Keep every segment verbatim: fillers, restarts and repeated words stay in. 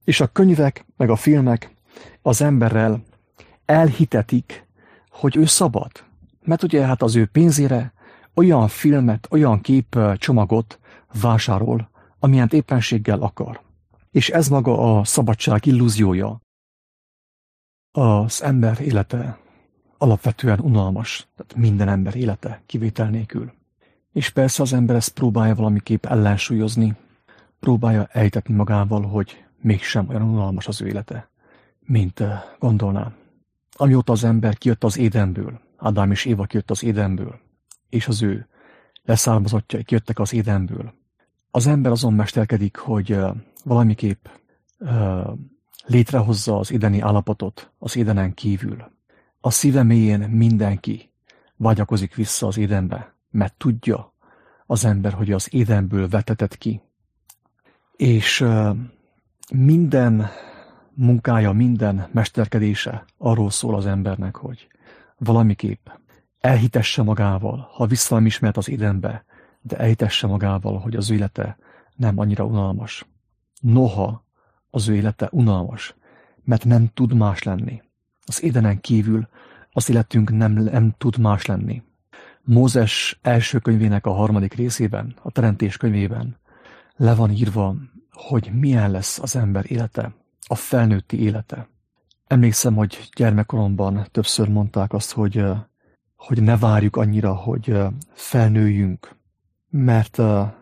És a könyvek, meg a filmek az emberrel elhitetik, hogy ő szabad. Mert ugye hát az ő pénzére olyan filmet, olyan képcsomagot vásárol, amilyen éppenséggel akar. És ez maga a szabadság illúziója. Az ember élete alapvetően unalmas, tehát minden ember élete kivétel nélkül. És persze az ember ezt próbálja valamiképp ellensúlyozni, próbálja elhitetni magával, hogy mégsem olyan unalmas az ő élete, mint gondolná. Amióta az ember kijött az Édenből, Ádám és Éva kijött az Édenből, és az ő leszármazottjai kijöttek az Édenből, az ember azon mesterkedik, hogy valamiképp uh, létrehozza az édeni állapotot az Édenen kívül. A szíve mélyén mindenki vágyakozik vissza az Édenbe, mert tudja az ember, hogy az Édenből vetetett ki. És uh, minden munkája, minden mesterkedése arról szól az embernek, hogy valamiképp elhitesse magával, ha vissza nem ismert az Édenbe, de elhitesse magával, hogy az ő élete nem annyira unalmas. Noha az ő élete unalmas, mert nem tud más lenni. Az Édenen kívül az életünk nem, nem tud más lenni. Mózes első könyvének a harmadik részében, a Teremtés könyvében le van írva, hogy milyen lesz az ember élete, a felnőtti élete. Emlékszem, hogy gyermekkoromban többször mondták azt, hogy, hogy ne várjuk annyira, hogy felnőjünk, mert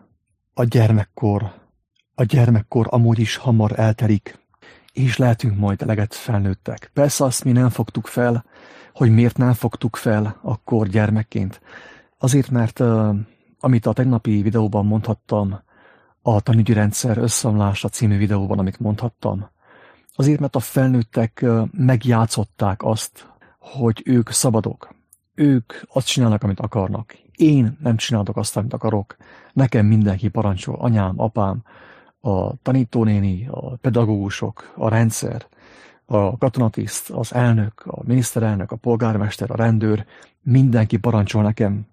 a gyermekkor, a gyermekkor amúgy is hamar eltelik, és lehetünk majd eleget felnőttek. Persze azt mi nem fogtuk fel, hogy miért nem fogtuk fel akkor gyermekként. Azért, mert amit a tegnapi videóban mondhattam, a tanügyi rendszer összeomlása című videóban, amit mondhattam, azért, mert a felnőttek megjátszották azt, hogy ők szabadok. Ők azt csinálnak, amit akarnak. Én nem csinálok azt, amit akarok. Nekem mindenki parancsol. Anyám, apám, a tanítónéni, a pedagógusok, a rendszer, a katonatiszt, az elnök, a miniszterelnök, a polgármester, a rendőr, mindenki parancsol nekem.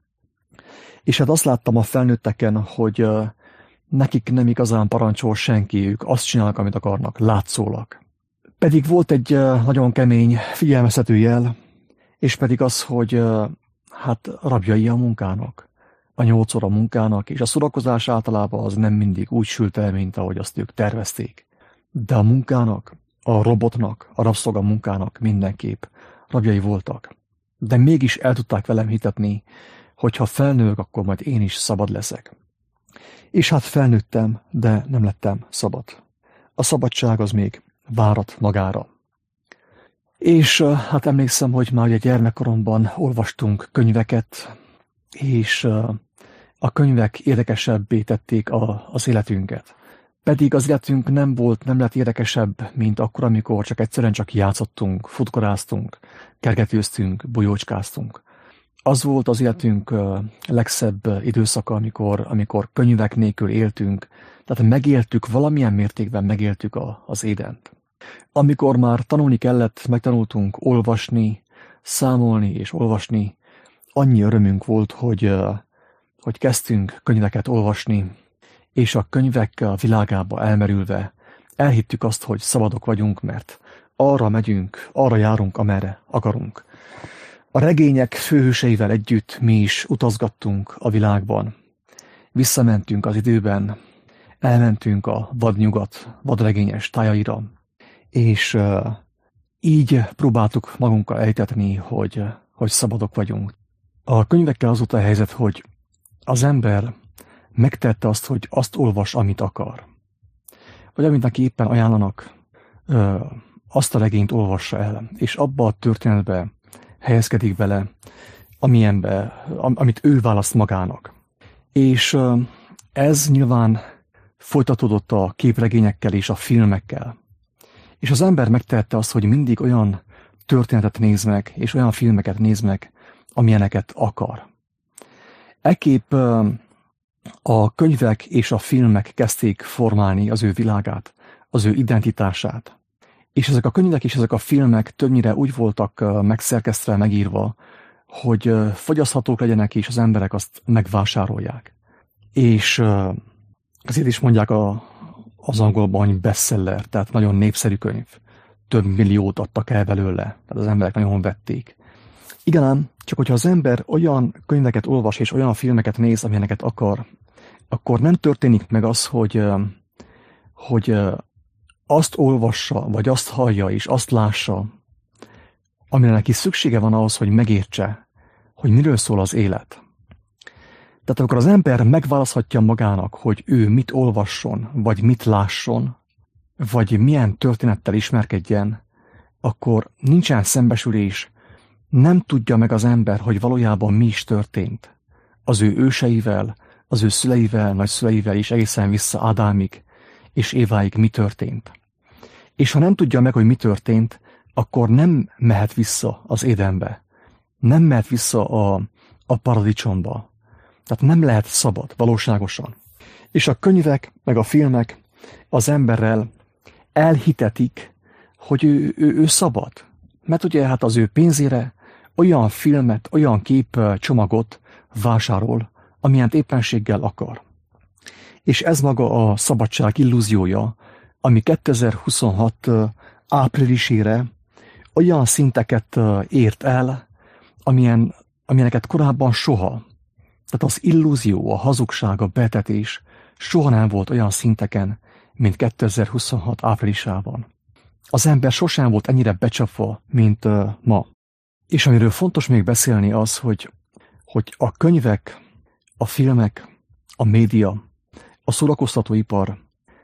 És hát azt láttam a felnőtteken, hogy nekik nem igazán parancsol senki, ők azt csinálnak, amit akarnak, látszólag. Pedig volt egy nagyon kemény figyelmeztető jel, és pedig az, hogy hát rabjai a munkának, a nyolc óra munkának, és a szórakozás általában az nem mindig úgy sült el, mint ahogy azt ők tervezték. De a munkának, a robotnak, a rabszolga munkának mindenképp rabjai voltak. De mégis el tudták velem hitetni, hogy ha felnők, akkor majd én is szabad leszek. És hát felnőttem, de nem lettem szabad. A szabadság az még várat magára. És hát emlékszem, hogy már ugye gyermekkoromban olvastunk könyveket, és a könyvek érdekesebbé tették a, az életünket. Pedig az életünk nem volt, nem lett érdekesebb, mint akkor, amikor csak egyszerűen csak játszottunk, futkoráztunk, kergetőztünk, bujócskáztunk. Az volt az életünk legszebb időszaka, amikor, amikor könyvek nélkül éltünk, tehát megéltük, valamilyen mértékben megéltük a, az Édent. Amikor már tanulni kellett, megtanultunk olvasni, számolni és olvasni, annyi örömünk volt, hogy, hogy kezdtünk könyveket olvasni, és a könyvek világába elmerülve elhittük azt, hogy szabadok vagyunk, mert arra megyünk, arra járunk, amerre akarunk. A regények főhőseivel együtt mi is utazgattunk a világban. Visszamentünk az időben, elmentünk a vadnyugat, vadregényes tájaira, és uh, így próbáltuk magunkkal elhitetni, hogy, hogy szabadok vagyunk. A könyvekkel az volt a helyzet, hogy az ember megtette azt, hogy azt olvas, amit akar. Vagy amit neki éppen ajánlanak, uh, azt a regényt olvassa el, és abba a történetbe helyezkedik bele, amilyenbe, amit ő választ magának. És uh, ez nyilván folytatódott a képregényekkel és a filmekkel. És az ember megtehette azt, hogy mindig olyan történetet néz meg, és olyan filmeket néz meg, amilyeneket akar. Ekképp a könyvek és a filmek kezdték formálni az ő világát, az ő identitását. És ezek a könyvek és ezek a filmek többnyire úgy voltak megszerkesztve, megírva, hogy fogyaszthatók legyenek, és az emberek azt megvásárolják. És ezért is mondják a az angolban, hogy bestseller, tehát nagyon népszerű könyv. Több milliót adtak el belőle, tehát az emberek nagyon vették. Igen ám, csak hogyha az ember olyan könyveket olvas és olyan filmeket néz, amilyeneket akar, akkor nem történik meg az, hogy, hogy azt olvassa, vagy azt hallja, és azt lássa, amire neki szüksége van ahhoz, hogy megértse, hogy miről szól az élet. Tehát amikor az ember megválaszthatja magának, hogy ő mit olvasson, vagy mit lásson, vagy milyen történettel ismerkedjen, akkor nincsen szembesülés, nem tudja meg az ember, hogy valójában mi is történt. Az ő őseivel, az ő szüleivel, nagyszüleivel is egészen vissza Ádámig és Éváig mi történt. És ha nem tudja meg, hogy mi történt, akkor nem mehet vissza az Édenbe. Nem mehet vissza a, a paradicsomba. Tehát nem lehet szabad, valóságosan. És a könyvek, meg a filmek az emberrel elhitetik, hogy ő, ő, ő szabad. Mert ugye hát az ő pénzére olyan filmet, olyan képcsomagot vásárol, amilyent éppenséggel akar. És ez maga a szabadság illúziója, ami kétezer-huszonhat áprilisére olyan szinteket ért el, amilyen, amilyeneket korábban soha. Tehát az illúzió, a hazugság, a betetés soha nem volt olyan szinteken, mint kétezer-huszonhat áprilisában. Az ember sosem volt ennyire becsapva, mint uh, ma. És amiről fontos még beszélni az, hogy, hogy a könyvek, a filmek, a média, a szórakoztatóipar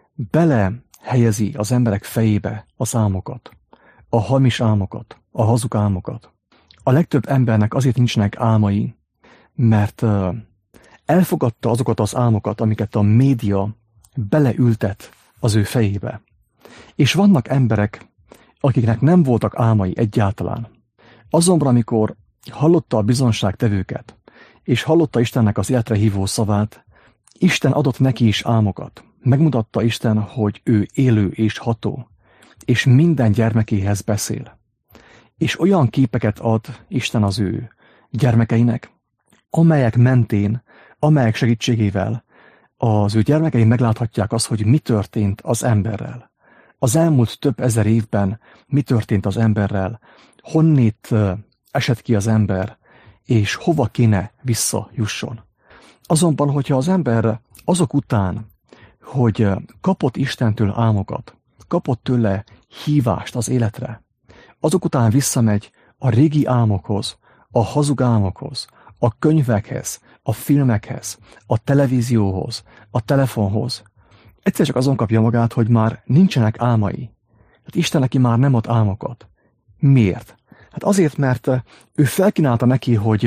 belehelyezi az emberek fejébe az álmokat, a hamis álmokat, a hazug álmokat. A legtöbb embernek azért nincsenek álmai, mert uh, elfogadta azokat az álmokat, amiket a média beleültet az ő fejébe. És vannak emberek, akiknek nem voltak álmai egyáltalán. Azonban, amikor hallotta a bizonságtevőket, és hallotta Istennek az életre hívó szavát, Isten adott neki is álmokat. Megmutatta Isten, hogy ő élő és ható, és minden gyermekéhez beszél. És olyan képeket ad Isten az ő gyermekeinek, amelyek mentén, amelyek segítségével az ő gyermekei megláthatják azt, hogy mi történt az emberrel. Az elmúlt több ezer évben mi történt az emberrel, honnét esett ki az ember, és hova kéne visszajusson. Azonban, hogyha az ember azok után, hogy kapott Istentől álmokat, kapott tőle hívást az életre, azok után visszamegy a régi álmokhoz, a hazug álmokhoz, a könyvekhez, a filmekhez, a televízióhoz, a telefonhoz, egyszer csak azon kapja magát, hogy már nincsenek álmai. Hát Isten neki már nem ad álmokat. Miért? Hát azért, mert ő felkínálta neki, hogy,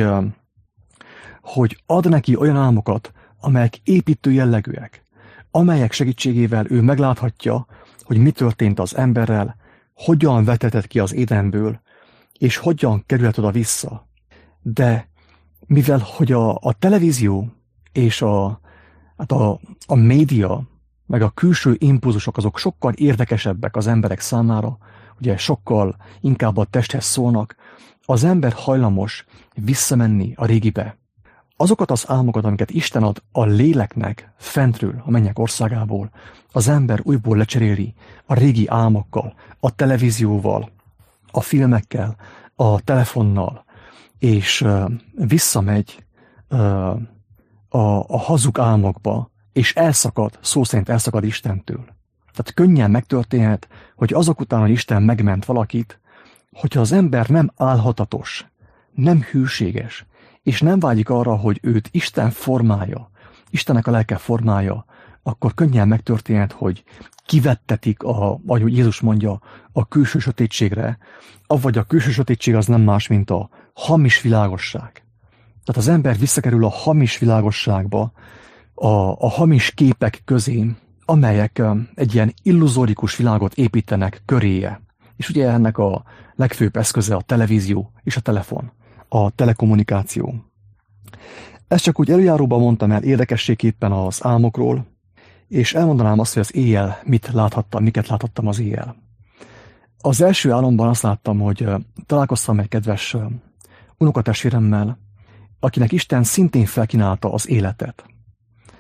hogy ad neki olyan álmokat, amelyek építő jellegűek, amelyek segítségével ő megláthatja, hogy mi történt az emberrel, hogyan vetetett ki az Édenből, és hogyan kerülhet oda vissza. De mivel hogy a, a televízió és a, hát a, a média, meg a külső impulzusok azok sokkal érdekesebbek az emberek számára, ugye sokkal inkább a testhez szólnak, az ember hajlamos visszamenni a régibe. Azokat az álmokat, amiket Isten ad a léleknek fentről, a mennyek országából, az ember újból lecseréli a régi álmokkal, a televízióval, a filmekkel, a telefonnal, és uh, visszamegy uh, a, a hazug álmokba, és elszakad, szó szerint elszakad Istentől. Tehát könnyen megtörténhet, hogy azok után, hogy Isten megment valakit, hogyha az ember nem álhatatos, nem hűséges, és nem vágyik arra, hogy őt Isten formája, Istennek a lelke formája, akkor könnyen megtörténhet, hogy kivettetik, a, ahogy Jézus mondja, a külső sötétségre, avagy a külső sötétség az nem más, mint a hamis világosság. Tehát az ember visszakerül a hamis világosságba, a, a hamis képek közé, amelyek egy ilyen illuzórikus világot építenek köréje. És ugye ennek a legfőbb eszköze a televízió és a telefon, a telekommunikáció. Ezt csak úgy előjáróban mondtam el érdekességképpen az álmokról, és elmondanám azt, hogy az éjjel mit láthattam, miket láthattam az éjjel. Az első álomban azt láttam, hogy találkoztam egy kedves unokatestvéremmel, akinek Isten szintén felkínálta az életet.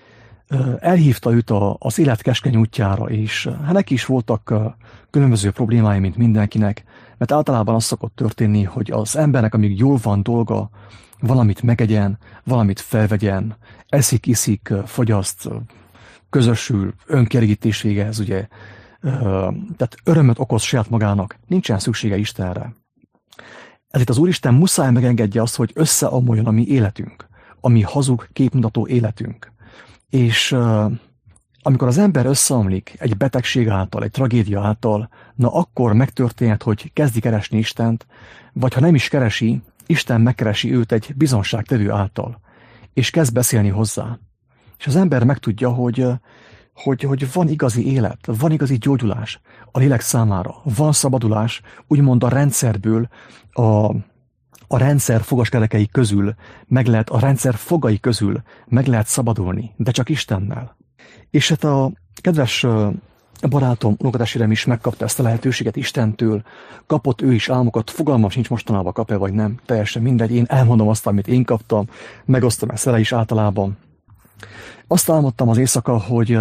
elhívta őt az élet keskeny útjára, és hát neki is voltak különböző problémái, mint mindenkinek, mert általában az szokott történni, hogy az embernek, amíg jól van dolga, valamit megegyen, valamit felvegyen, eszik, iszik, fogyaszt, közösül, önkielégítés végez, ugye, tehát örömöt okoz saját magának, nincsen szüksége Istenre. Ezért az Úristen muszáj megengedje azt, hogy összeomoljon a mi életünk, a mi hazug, képmutató életünk. És uh, amikor az ember összeomlik egy betegség által, egy tragédia által, na akkor megtörténhet, hogy kezdi keresni Istent, vagy ha nem is keresi, Isten megkeresi őt egy bizonságtevő által, és kezd beszélni hozzá. És az ember megtudja, hogy, hogy, hogy van igazi élet, van igazi gyógyulás a lélek számára, van szabadulás, úgymond a rendszerből, a, a rendszer fogaskerekei közül, meg lehet a rendszer fogai közül meg lehet szabadulni, de csak Istennel. És hát a kedves barátom, unokatestvérem is megkapta ezt a lehetőséget Istentől, kapott ő is álmokat, fogalmam sincs mostanában kap-e vagy nem, teljesen mindegy, én elmondom azt, amit én kaptam, megosztom ezt vele is általában. Azt álmodtam az éjszaka, hogy,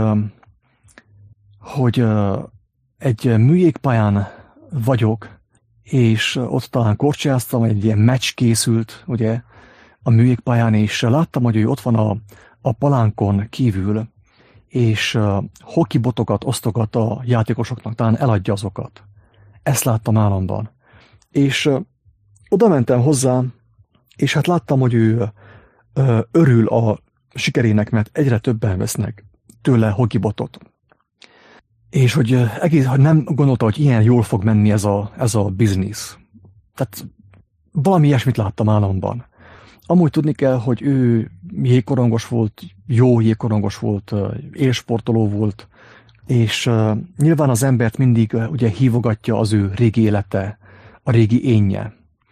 hogy egy műjégpályán vagyok, és ott talán korcsolyáztam, egy ilyen meccs készült, ugye, a műjégpályán, és láttam, hogy ő ott van a, a palánkon kívül, és uh, hokibotokat osztogat a játékosoknak, talán eladja azokat. Ezt láttam álomban. És uh, oda mentem hozzá, és hát láttam, hogy ő uh, örül a sikerének, mert egyre többen vesznek tőle hokibotot. És hogy, uh, egész, hogy nem gondolta, hogy ilyen jól fog menni ez a, ez a biznisz. Tehát valami ilyesmit láttam álomban. Amúgy tudni kell, hogy ő jégkorongos volt, jó jégkorongos volt, élsportoló volt, és uh, nyilván az embert mindig uh, ugye hívogatja az ő régi élete, a régi énje.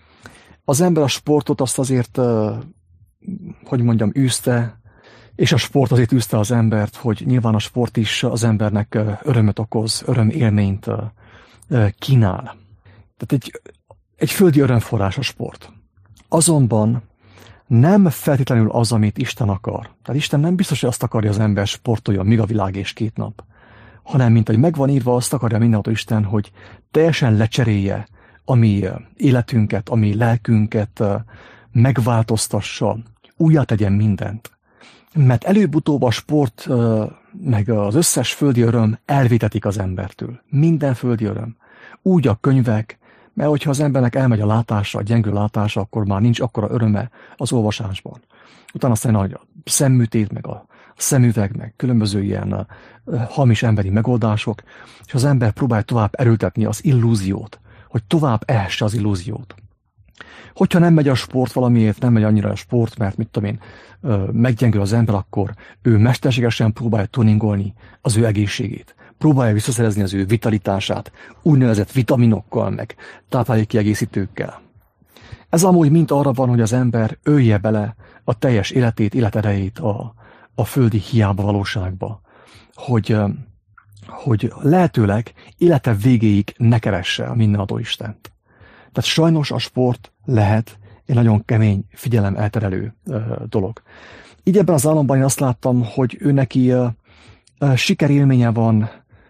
Az ember a sportot azt azért, uh, hogy mondjam, űzte, és a sport azért űzte az embert, hogy nyilván a sport is az embernek uh, örömöt okoz, örömélményt uh, uh, kínál. Tehát egy, egy földi örömforrás a sport. Azonban nem feltétlenül az, amit Isten akar. Tehát Isten nem biztos, hogy azt akarja, az ember sportoljon, míg a világ és két nap. Hanem, mint hogy megvan írva, azt akarja mindenható Isten, hogy teljesen lecserélje a mi életünket, a mi lelkünket, megváltoztassa, újjá tegyen mindent. Mert előbb-utóbb a sport, meg az összes földi öröm elvétetik az embertől. Minden földi öröm. Úgy a könyvek, mert hogyha az embernek elmegy a látása, a gyengő látása, akkor már nincs akkora öröme az olvasásban. Utána aztán a szemműtét, meg a szemüveg, meg különböző ilyen hamis emberi megoldások, és az ember próbál tovább erőltetni az illúziót, hogy tovább ehesse az illúziót. Hogyha nem megy a sport valamiért, nem megy annyira a sport, mert mit tudom én, meggyengül az ember, akkor ő mesterségesen próbálja tuningolni az ő egészségét. Próbálja visszaszerezni az ő vitalitását, úgynevezett vitaminokkal, meg táplálékkiegészítőkkel. Ez amúgy mind arra van, hogy az ember ölje bele a teljes életét, életerejét a, a földi hiába valóságba. Hogy, hogy lehetőleg élete végéig ne keresse a mindenható Istent. Tehát sajnos a sport lehet egy nagyon kemény, figyelem elterelő dolog. Így ebben az álomban én azt láttam, hogy ő neki sikerélménye van,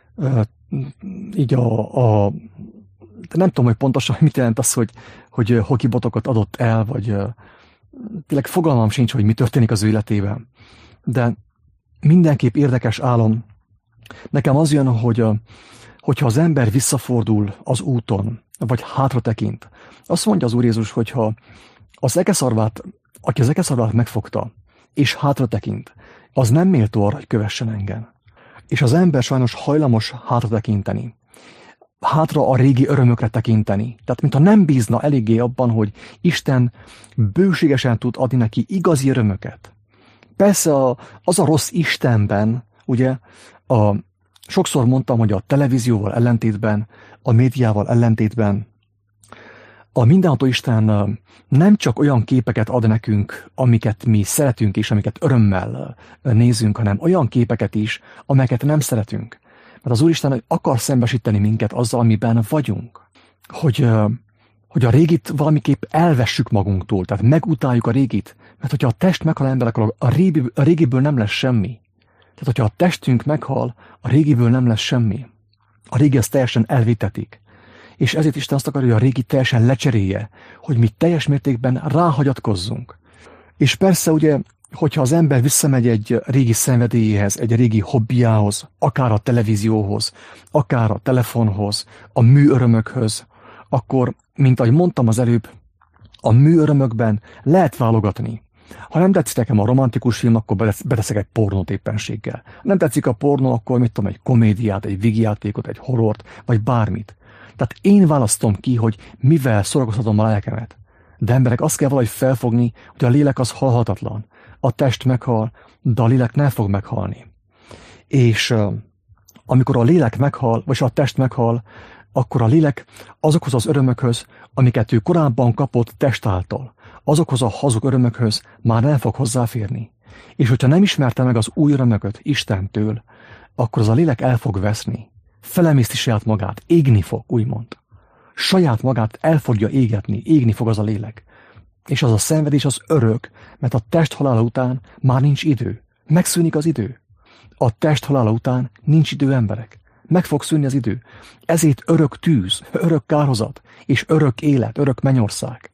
így a, a nem tudom, hogy pontosan mit jelent az, hogy, hogy hokibotokat adott el, vagy tényleg fogalmam sincs, hogy mi történik az ő életében. De mindenképp érdekes álom. Nekem az jön, hogy hogyha az ember visszafordul az úton, vagy hátra tekint, azt mondja az Úr Jézus, hogyha az ekeszarvát, aki az ekeszarvát megfogta, és hátra tekint, az nem méltó arra, hogy kövessen engem. És az ember sajnos hajlamos hátra tekinteni. Hátra a régi örömökre tekinteni. Tehát, mintha nem bízna eléggé abban, hogy Isten bőségesen tud adni neki igazi örömöket. Persze a, az a rossz Istenben, ugye, a, sokszor mondtam, hogy a televízióval ellentétben, a médiával ellentétben, a mindenható Isten nem csak olyan képeket ad nekünk, amiket mi szeretünk és amiket örömmel nézünk, hanem olyan képeket is, amelyeket nem szeretünk. Mert az Úristen akar szembesíteni minket azzal, amiben vagyunk. Hogy, hogy a régit valamiképp elvessük magunktól, tehát megutáljuk a régit. Mert hogyha a test meghal ember, akkor a, régi, a régiből nem lesz semmi. Tehát, hogyha a testünk meghal, a régiből nem lesz semmi. A régi azt teljesen elvitetik. És ezért Isten azt akarja, hogy a régi teljesen lecserélje, hogy mi teljes mértékben ráhagyatkozzunk. És persze ugye, hogyha az ember visszamegy egy régi szenvedélyéhez, egy régi hobbiához, akár a televízióhoz, akár a telefonhoz, a műörömökhöz, akkor, mint ahogy mondtam az előbb, a műörömökben lehet válogatni. Ha nem tetszik nekem a romantikus film, akkor beteszek egy pornót éppenséggel. Nem tetszik a pornó, akkor mit tudom, egy komédiát, egy vígjátékot, egy horrort, vagy bármit. Tehát én választom ki, hogy mivel szórakoztatom a lelkemet. De emberek, azt kell valahogy felfogni, hogy a lélek az halhatatlan. A test meghal, de a lélek nem fog meghalni. És uh, amikor a lélek meghal, vagy a test meghal, akkor a lélek azokhoz az örömökhöz, amiket ő korábban kapott test által, azokhoz a hazug örömökhöz már nem fog hozzáférni. És hogyha nem ismerte meg az új örömöket Istentől, akkor az a lélek el fog veszni. Felemészti saját magát, égni fog, úgymond. Saját magát el fogja égetni, égni fog az a lélek. És az a szenvedés az örök, mert a test halála után már nincs idő. Megszűnik az idő. A test halála után nincs idő, emberek. Meg fog szűnni az idő. Ezért örök tűz, örök kárhozat, és örök élet, örök mennyország.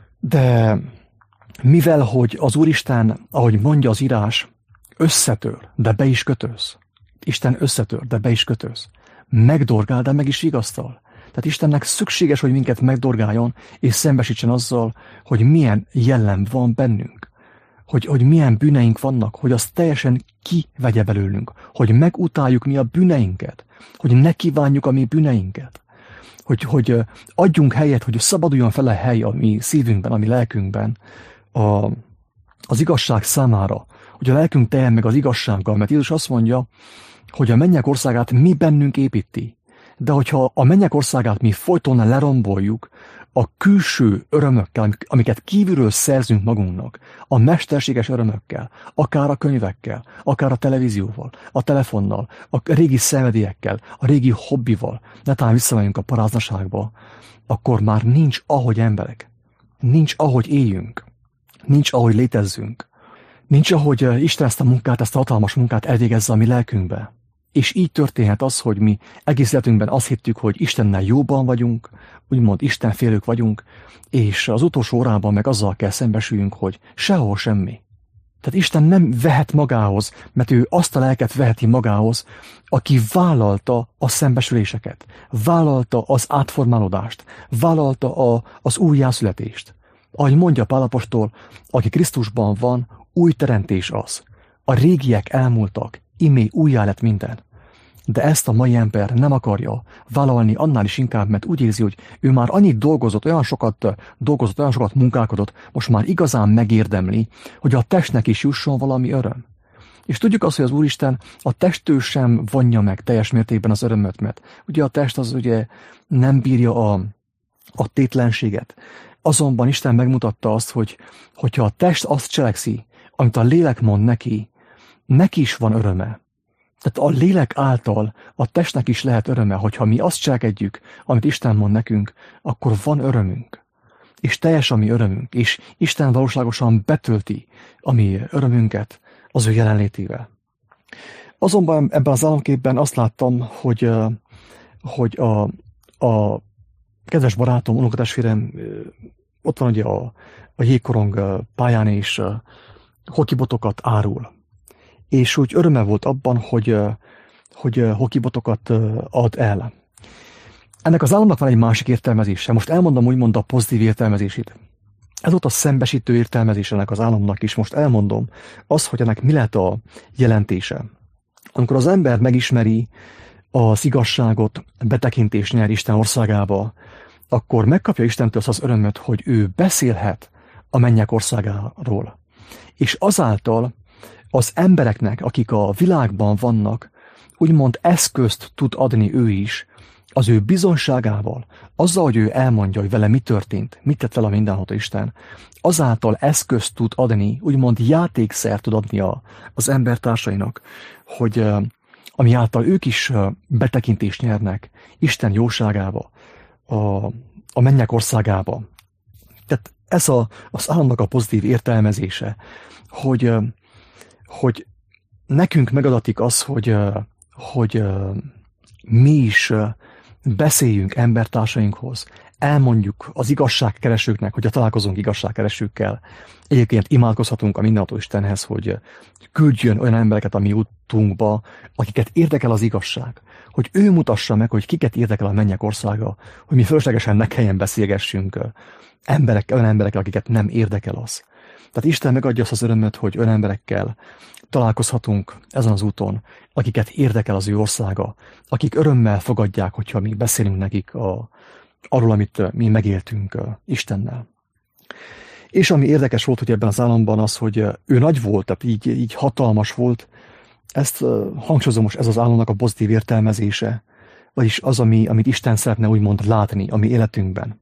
De mivel, hogy az Úristen, ahogy mondja az írás, összetör, de be is kötőz. Isten összetör, de be is kötőz. Megdorgál, de meg is vigasztal. Tehát Istennek szükséges, hogy minket megdorgáljon, és szembesítsen azzal, hogy milyen jellem van bennünk. Hogy, hogy milyen bűneink vannak, hogy azt teljesen kivegye belőlünk. Hogy megutáljuk mi a bűneinket. Hogy ne kívánjuk a mi bűneinket. Hogy, hogy adjunk helyet, hogy szabaduljon fel a hely a mi szívünkben, a mi lelkünkben a, az igazság számára. Hogy a lelkünk teljen meg az igazsággal, mert Jézus azt mondja, hogy a mennyek országát mi bennünk építi. De hogyha a mennyek országát mi folyton leromboljuk, a külső örömökkel, amiket kívülről szerzünk magunknak, a mesterséges örömökkel, akár a könyvekkel, akár a televízióval, a telefonnal, a régi szenvedélyekkel, a régi hobbival, netán visszamegyünk a paráznaságba, akkor már nincs ahogy emberek. Nincs ahogy éljünk. Nincs ahogy létezzünk. Nincs ahogy Isten ezt a munkát, ezt a hatalmas munkát elvégezze a mi lelkünkbe. És így történhet az, hogy mi egész életünkben azt hittük, hogy Istennel jóban vagyunk, úgymond Istenfélők vagyunk, és az utolsó órában meg azzal kell szembesüljünk, hogy sehol semmi. Tehát Isten nem vehet magához, mert ő azt a lelket veheti magához, aki vállalta a szembesüléseket, vállalta az átformálódást, vállalta a, az újjászületést. Ahogy mondja Pál apostol, aki Krisztusban van, új teremtés az. A régiek elmúltak, imé újjá lett minden. De ezt a mai ember nem akarja vállalni annál is inkább, mert úgy érzi, hogy ő már annyit dolgozott, olyan sokat dolgozott, olyan sokat munkálkodott, most már igazán megérdemli, hogy a testnek is jusson valami öröm. És tudjuk azt, hogy az Úristen a testtől sem vonja meg teljes mértékben az örömöt, mert ugye a test az ugye nem bírja a, a tétlenséget. Azonban Isten megmutatta azt, hogy hogyha a test azt cselekszi, amit a lélek mond neki, neki is van öröme. Tehát a lélek által a testnek is lehet öröme, hogyha mi azt cselekedjük, amit Isten mond nekünk, akkor van örömünk. És teljes a mi örömünk, és Isten valóságosan betölti a mi örömünket az ő jelenlétével. Azonban ebben az álomképben azt láttam, hogy, hogy a, a kedves barátom, unokatestvérem ott van ugye a, a jégkorong pályán, és hokibotokat árul. És úgy öröme volt abban, hogy, hogy hokibotokat ad el. Ennek az álomnak van egy másik értelmezése. Most elmondom úgymond a pozitív értelmezését. Ez volt a szembesítő értelmezés ennek az álomnak is. Most elmondom azt, hogy ennek mi lehet a jelentése. Amikor az ember megismeri az igazságot, betekintést nyer Isten országába, akkor megkapja Istentől az örömöt, hogy ő beszélhet a mennyek országáról. És azáltal az embereknek, akik a világban vannak, úgymond eszközt tud adni ő is, az ő bizonságával, azzal, hogy ő elmondja, hogy vele mi történt, mit tett vele mindenható Isten, azáltal eszközt tud adni, úgymond játékszer tud adni a, az embertársainak, hogy ami által ők is betekintést nyernek Isten jóságába, a, a mennyek országába. Tehát ez a, az államnak a pozitív értelmezése, hogy, hogy nekünk megadatik az, hogy, hogy mi is beszéljünk embertársainkhoz, elmondjuk az igazságkeresőknek, hogyha találkozunk igazságkeresőkkel. Egyébként imádkozhatunk a mindenható Istenhez, hogy küldjön olyan embereket a mi útunkba, akiket érdekel az igazság. Hogy ő mutassa meg, hogy kiket érdekel a mennyek országa, hogy mi fölöslegesen ne kelljen beszélgessünk emberek, olyan emberekkel, akiket nem érdekel az. Tehát Isten megadja azt az örömöt, hogy olyan emberekkel találkozhatunk ezen az úton, akiket érdekel az ő országa, akik örömmel fogadják, hogyha mi beszélünk nekik a, arról, amit mi megéltünk Istennel. És ami érdekes volt, hogy ebben az államban az, hogy ő nagy volt, tehát így, így hatalmas volt, ezt hangsúlyozom most, ez az államnak a pozitív értelmezése, vagyis az, ami, amit Isten szeretne úgymond látni a mi életünkben.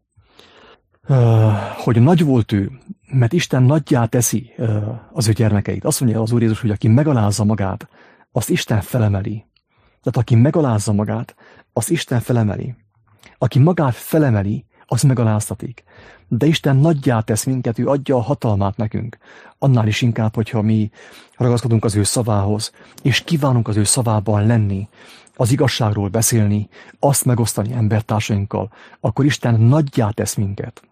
Hogy nagy volt ő, mert Isten nagyjá teszi az ő gyermekeit. Azt mondja az Úr Jézus, hogy aki megalázza magát, azt Isten felemeli. Tehát aki megalázza magát, azt Isten felemeli. Aki magát felemeli, az megaláztatik. De Isten nagyjá tesz minket, ő adja a hatalmát nekünk. Annál is inkább, hogyha mi ragaszkodunk az ő szavához, és kívánunk az ő szavában lenni, az igazságról beszélni, azt megosztani embertársainkkal, akkor Isten nagyjá tesz minket.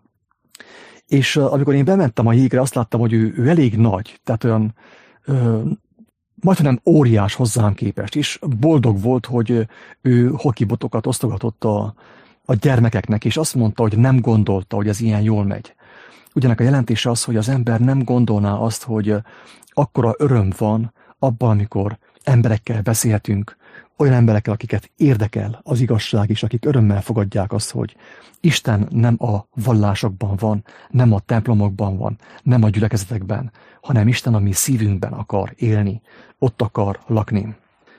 És uh, amikor én bementem a jégre, azt láttam, hogy ő, ő elég nagy, tehát olyan uh, majdnem óriás hozzám képest, és boldog volt, hogy ő hokibotokat osztogatott a, a gyermekeknek, és azt mondta, hogy nem gondolta, hogy ez ilyen jól megy. Ugyanek a jelentése az, hogy az ember nem gondolná azt, hogy akkora öröm van abban, amikor emberekkel beszélhetünk, olyan emberekkel, akiket érdekel az igazság, és akik örömmel fogadják azt, hogy Isten nem a vallásokban van, nem a templomokban van, nem a gyülekezetekben, hanem Isten a mi szívünkben akar élni, ott akar lakni.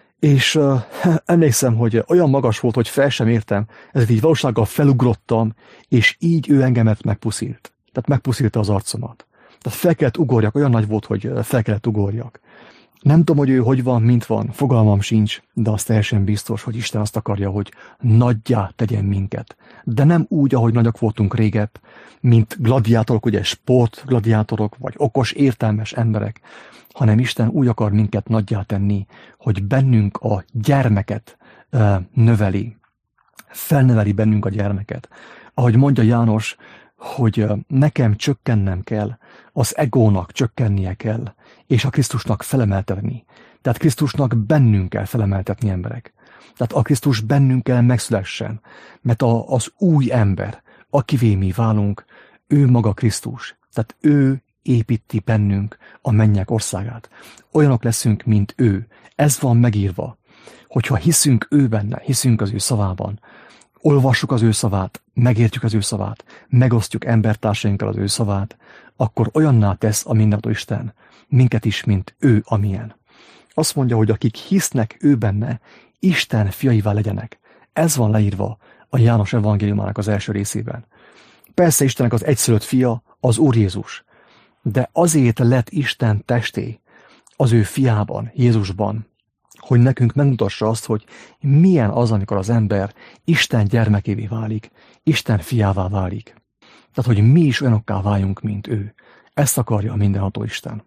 És uh, emlékszem, hogy olyan magas volt, hogy fel sem értem, ezért így valósággal felugrottam, és így ő engemet megpuszílt. Tehát megpuszílte az arcomat. Tehát fel kellett ugorjak, olyan nagy volt, hogy fel kellett ugorjak. Nem tudom, hogy ő hogy van, mint van, fogalmam sincs, de az teljesen biztos, hogy Isten azt akarja, hogy nagyjá tegyen minket. De nem úgy, ahogy nagyok voltunk régebb, mint gladiátorok, ugye sportgladiátorok, vagy okos, értelmes emberek, hanem Isten úgy akar minket nagyjá tenni, hogy bennünk a gyermeket uh, növeli, felneveli bennünk a gyermeket. Ahogy mondja János, hogy uh, nekem csökkennem kell, az egónak csökkennie kell, és a Krisztusnak felemeltetni. Tehát Krisztusnak bennünk kell felemeltetni, emberek. Tehát a Krisztus bennünk kell megszülessen, mert a, az új ember, akivé mi válunk, ő maga Krisztus. Tehát ő építi bennünk a mennyek országát. Olyanok leszünk, mint ő. Ez van megírva, hogyha hiszünk ő benne, hiszünk az ő szavában, olvassuk az ő szavát, megértjük az ő szavát, megosztjuk embertársainkkal az ő szavát, akkor olyanná tesz a mindenható Isten minket is, mint ő amilyen. Azt mondja, hogy akik hisznek ő benne, Isten fiaivá legyenek. Ez van leírva a János evangéliumának az első részében. Persze Istennek az egyszülött fia az Úr Jézus, de azért lett Isten testé az ő fiában, Jézusban, hogy nekünk megmutassa azt, hogy milyen az, amikor az ember Isten gyermekévé válik, Isten fiává válik. Tehát, hogy mi is olyanokká váljunk, mint ő. Ezt akarja a mindenható Isten.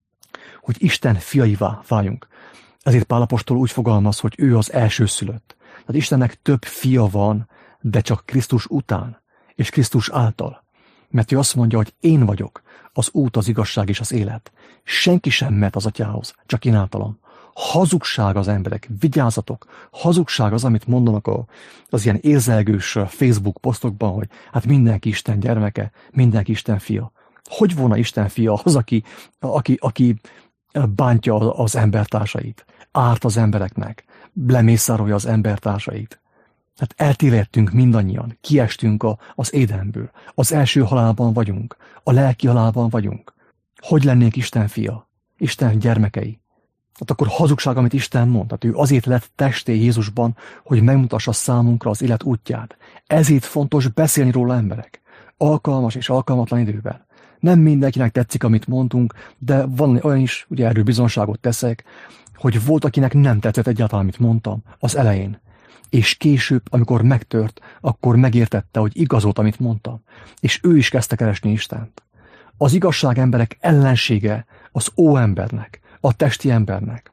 Hogy Isten fiaivá váljunk. Ezért Pál apostol úgy fogalmaz, hogy ő az elsőszülött. Tehát Istennek több fia van, de csak Krisztus után, és Krisztus által. Mert ő azt mondja, hogy én vagyok az út, az igazság és az élet. Senki sem mehet az atyához, csak én általam. Hazugság az emberek, vigyázzatok, hazugság az, amit mondanak az ilyen érzelgős Facebook posztokban, hogy hát mindenki Isten gyermeke, mindenki Isten fia. Hogy volna Isten fia az, aki, aki, aki bántja az embertársait, árt az embereknek, lemészárolja az embertársait? Hát eltévedtünk mindannyian, kiestünk a, az édenből, az első halálban vagyunk, a lelki halálban vagyunk. Hogy lennénk Isten fia, Isten gyermekei? Hát akkor hazugság, amit Isten mond. Tehát ő azért lett testé Jézusban, hogy megmutassa számunkra az élet útját. Ezért fontos beszélni róla, emberek. Alkalmas és alkalmatlan időben. Nem mindenkinek tetszik, amit mondunk, de van olyan is, ugye erről bizonságot teszek, hogy volt, akinek nem tetszett egyáltalán, amit mondtam az elején. És később, amikor megtört, akkor megértette, hogy igaz volt, amit mondtam. És ő is kezdte keresni Istent. Az igazság emberek ellensége az óembernek, a testi embernek.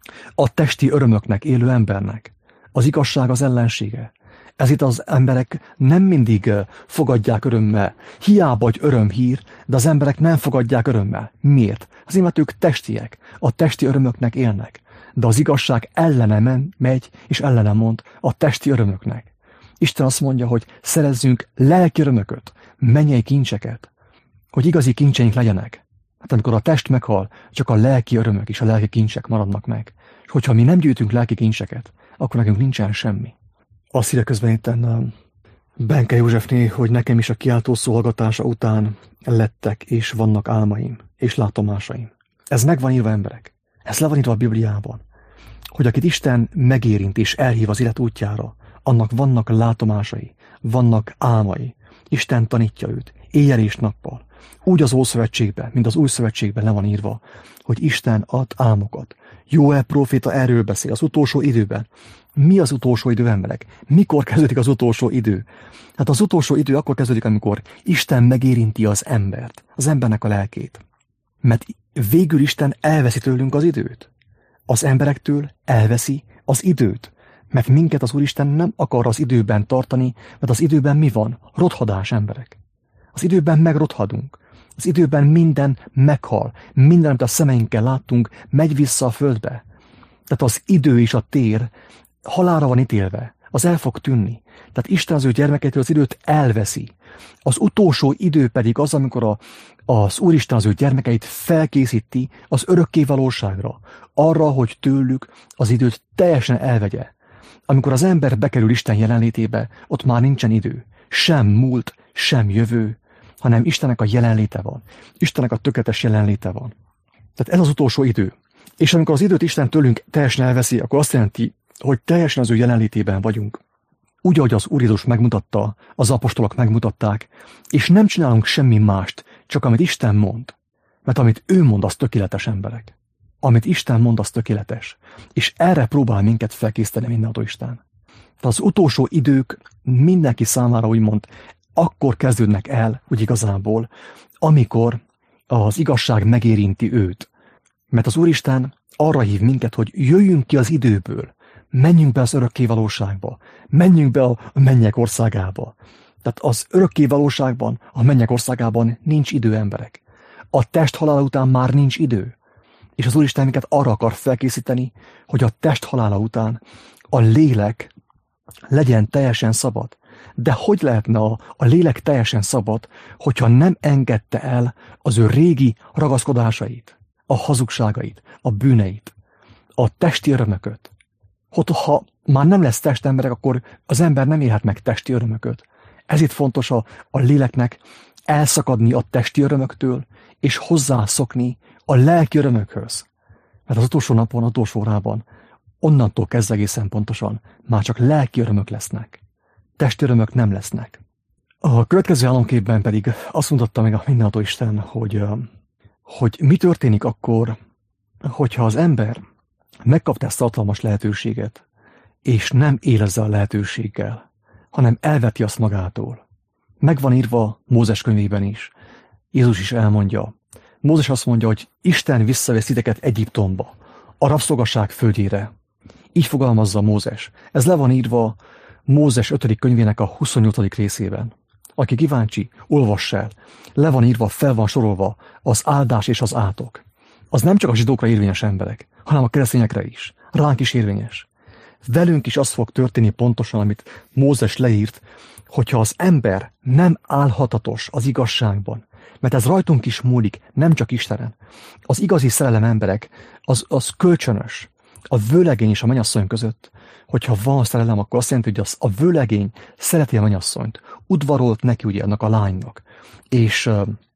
A testi örömöknek élő embernek. Az igazság az ellensége. Ezért az emberek nem mindig fogadják örömmel. Hiába, hogy örömhír, de az emberek nem fogadják örömmel. Miért? Azért, mert ők testiek, a testi örömöknek élnek. De az igazság ellene men, megy, és ellene mond a testi örömöknek. Isten azt mondja, hogy szerezzünk lelki örömököt, mennyei kincseket, hogy igazi kincseink legyenek. Hát amikor a test meghal, csak a lelki örömök és a lelki kincsek maradnak meg. És hogyha mi nem gyűjtünk lelki kincseket, akkor nekünk nincsen semmi. Azt írja közben itten Benke Józsefné, hogy nekem is a kiáltó szó hallgatása után lettek és vannak álmaim és látomásaim. Ez meg van írva, emberek. Ez le van írva a Bibliában. Hogy akit Isten megérint és elhív az élet útjára, annak vannak látomásai, vannak álmai. Isten tanítja őt, éjjel és nappal. Úgy az Ószövetségben, mint az Új Szövetségben le van írva, hogy Isten ad álmokat. Jóel próféta erről beszél az utolsó időben. Mi az utolsó idő, emberek? Mikor kezdődik az utolsó idő? Hát az utolsó idő akkor kezdődik, amikor Isten megérinti az embert, az embernek a lelkét. Mert végül Isten elveszi tőlünk az időt. Az emberektől elveszi az időt. Mert minket az Úristen nem akar az időben tartani, mert az időben mi van? Rothadás, emberek. Az időben megrothadunk. Az időben minden meghal. Minden, amit a szemeinkkel láttunk, megy vissza a földbe. Tehát az idő és a tér halálra van ítélve. Az el fog tűnni. Tehát Isten az ő gyermekeitől az időt elveszi. Az utolsó idő pedig az, amikor a, az Úristen az ő gyermekeit felkészíti az örökké valóságra. Arra, hogy tőlük az időt teljesen elvegye. Amikor az ember bekerül Isten jelenlétébe, ott már nincsen idő. Sem múlt, sem jövő, hanem Istennek a jelenléte van. Istennek a tökéletes jelenléte van. Tehát ez az utolsó idő. És amikor az időt Isten tőlünk teljesen elveszi, akkor azt jelenti, hogy teljesen az ő jelenlétében vagyunk. Úgy, ahogy az Úr Jézus megmutatta, az apostolok megmutatták, és nem csinálunk semmi mást, csak amit Isten mond. Mert amit ő mond, az tökéletes, emberek. Amit Isten mond, az tökéletes. És erre próbál minket felkészíteni mindenható Isten. Tehát az utolsó idők mindenki számára úgymond akkor kezdődnek el, úgy igazából, amikor az igazság megérinti őt. Mert az Úristen arra hív minket, hogy jöjjünk ki az időből, menjünk be az örökké valóságba, menjünk be a mennyek országába. Tehát az örökké valóságban, a mennyek országában nincs idő, emberek. A test halála után már nincs idő. És az Úristen minket arra akar felkészíteni, hogy a test halála után a lélek legyen teljesen szabad. De hogy lehetne a, a lélek teljesen szabad, hogyha nem engedte el az ő régi ragaszkodásait, a hazugságait, a bűneit, a testi örömököt? Hogy ha már nem lesz testemberek, akkor az ember nem élhet meg testi örömököt. Ezért fontos a, a léleknek elszakadni a testi örömöktől, és hozzászokni a lelki örömökhöz. Mert az utolsó napon, az utolsó órában, onnantól kezdve egészen pontosan már csak lelki örömök lesznek. Testi örömök nem lesznek. A következő álomképben pedig azt mutatta meg a mindenható Isten, hogy, hogy mi történik akkor, hogyha az ember megkapta ezt a hatalmas lehetőséget, és nem él ezzel a lehetőséggel, hanem elveti azt magától. Meg van írva Mózes könyvében is. Jézus is elmondja. Mózes azt mondja, hogy Isten visszavesz titeket Egyiptomba, a rabszolgaság földjére. Így fogalmazza Mózes. Ez le van írva Mózes ötödik könyvének a huszonnyolcadik részében. Aki kíváncsi, olvass el. Le van írva, fel van sorolva az áldás és az átok. Az nem csak a zsidókra érvényes, emberek, hanem a keresztényekre is. Ránk is érvényes. Velünk is az fog történni pontosan, amit Mózes leírt, hogyha az ember nem állhatatos az igazságban, mert ez rajtunk is múlik, nem csak Istenen. Az igazi szerelem, emberek, az, az kölcsönös. A vőlegény és a mennyasszony között, hogyha van szerelem, akkor azt jelenti, hogy az, a vőlegény szereti a mennyasszonyt, udvarolt neki ugye annak a lánynak, és,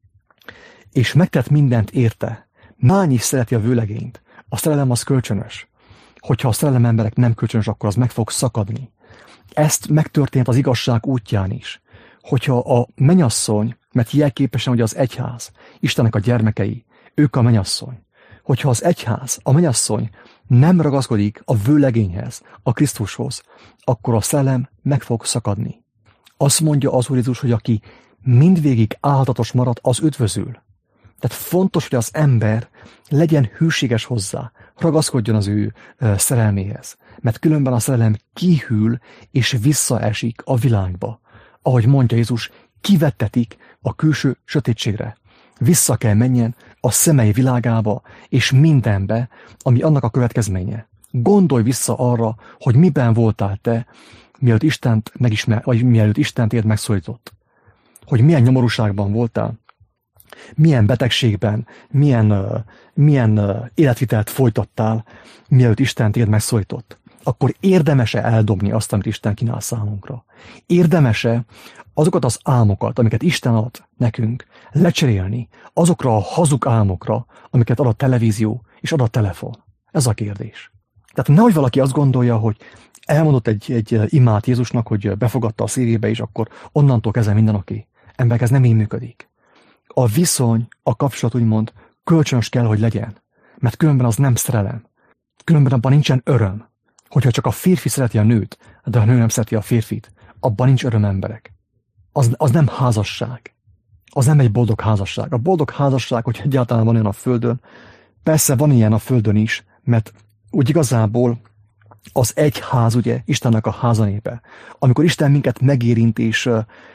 és megtett mindent érte. Lány is szereti a vőlegényt. A szerelem az kölcsönös. Hogyha a szerelem, emberek, nem kölcsönös, akkor az meg fog szakadni. Ezt megtörtént az igazság útján is. Hogyha a mennyasszony, mert jelképesen ugye az egyház, Istennek a gyermekei, ők a mennyasszony. Hogyha az egyház, a mennyasszony nem ragaszkodik a vőlegényhez, a Krisztushoz, akkor a szellem meg fog szakadni. Azt mondja az Úr Jézus, hogy aki mindvégig áldatos marad, az üdvözül. Tehát fontos, hogy az ember legyen hűséges hozzá, ragaszkodjon az ő szerelméhez, mert különben a szerelem kihűl és visszaesik a világba. Ahogy mondja Jézus, kivettetik a külső sötétségre. Vissza kell menjen a szemei világába és mindenbe, ami annak a következménye. Gondolj vissza arra, hogy miben voltál te, mielőtt Istent megismer, vagy mielőtt Isten téged megszólított. Hogy milyen nyomorúságban voltál, milyen betegségben, milyen, uh, milyen uh, életvitelt folytattál, mielőtt Isten téged megszólított. Akkor érdemese eldobni azt, amit Isten kínál számunkra. Érdemese azokat az álmokat, amiket Isten ad nekünk, lecserélni azokra a hazug álmokra, amiket ad a televízió és ad a telefon. Ez a kérdés. Tehát nehogy valaki azt gondolja, hogy elmondott egy, egy imát Jézusnak, hogy befogadta a szívébe, és akkor onnantól kezdve minden oké. Emberek, ez nem így működik. A viszony, a kapcsolat úgymond kölcsönös kell, hogy legyen. Mert különben az nem szerelem. Különben abban nincsen öröm. Hogyha csak a férfi szereti a nőt, de a nő nem szereti a férfit, abban nincs öröm, emberek. Az, az nem házasság. Az nem egy boldog házasság. A boldog házasság, hogy egyáltalán van ilyen a földön, persze van ilyen a földön is, mert úgy igazából az egy ház, ugye, Istennek a házanépe. Amikor Isten minket megérint, és,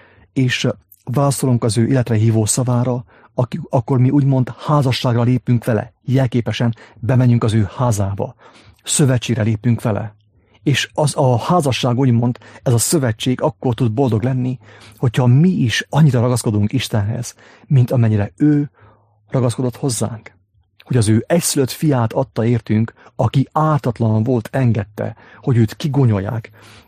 és válaszolunk az ő életre hívó szavára, akkor mi úgymond házasságra lépünk vele, jelképesen bemenjünk az ő házába, szövetségre lépünk vele. És az a házasság úgymond, ez a szövetség akkor tud boldog lenni, hogyha mi is annyira ragaszkodunk Istenhez, mint amennyire ő ragaszkodott hozzánk. Hogy az ő egyszülött fiát adta értünk, aki ártatlan volt, engedte, hogy őt kigonyolják,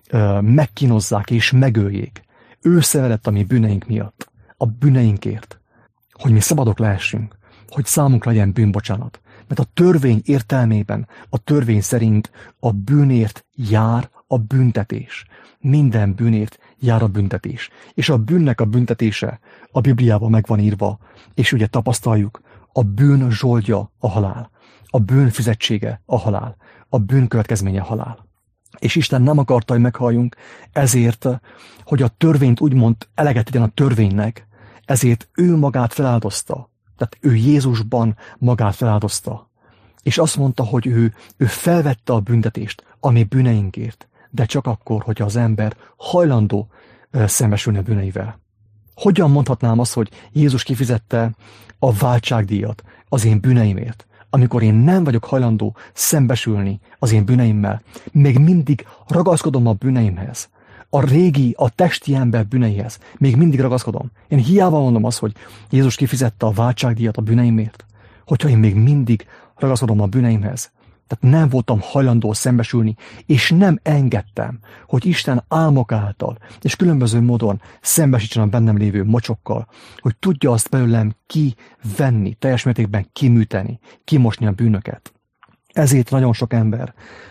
megkínozzák és megöljék. Ő szenvedett a mi bűneink miatt, a bűneinkért, hogy mi szabadok lehessünk, hogy számunkra legyen bűnbocsánat. Mert a törvény értelmében, a törvény szerint a bűnért jár a büntetés. Minden bűnért jár a büntetés. És a bűnnek a büntetése a Bibliában meg van írva, és ugye tapasztaljuk, a bűn zsoldja a halál, a bűn fizetsége a halál, a bűn következménye a halál. És Isten nem akarta, hogy meghalljunk, ezért, hogy a törvényt úgymond eleget tegyen a törvénynek, ezért ő magát feláldozta. Tehát ő Jézusban magát feláldozta. És azt mondta, hogy ő, ő felvette a büntetést a mi bűneinkért, de csak akkor, hogyha az ember hajlandó szembesülni a bűneivel. Hogyan mondhatnám azt, hogy Jézus kifizette a váltságdíjat az én bűneimért, amikor én nem vagyok hajlandó szembesülni az én bűneimmel, még mindig ragaszkodom a bűneimhez, a régi, a testi ember bűneihez, még mindig ragaszkodom. Én hiába mondom azt, hogy Jézus kifizette a váltságdíjat a bűneimért, hogyha én még mindig ragaszkodom a bűneimhez. Tehát nem voltam hajlandó szembesülni, és nem engedtem, hogy Isten álmok által, és különböző módon szembesítsen a bennem lévő mocsokkal, hogy tudja azt belőlem kivenni, teljes mértékben kiműteni, kimosni a bűnöket. Ezért nagyon sok ember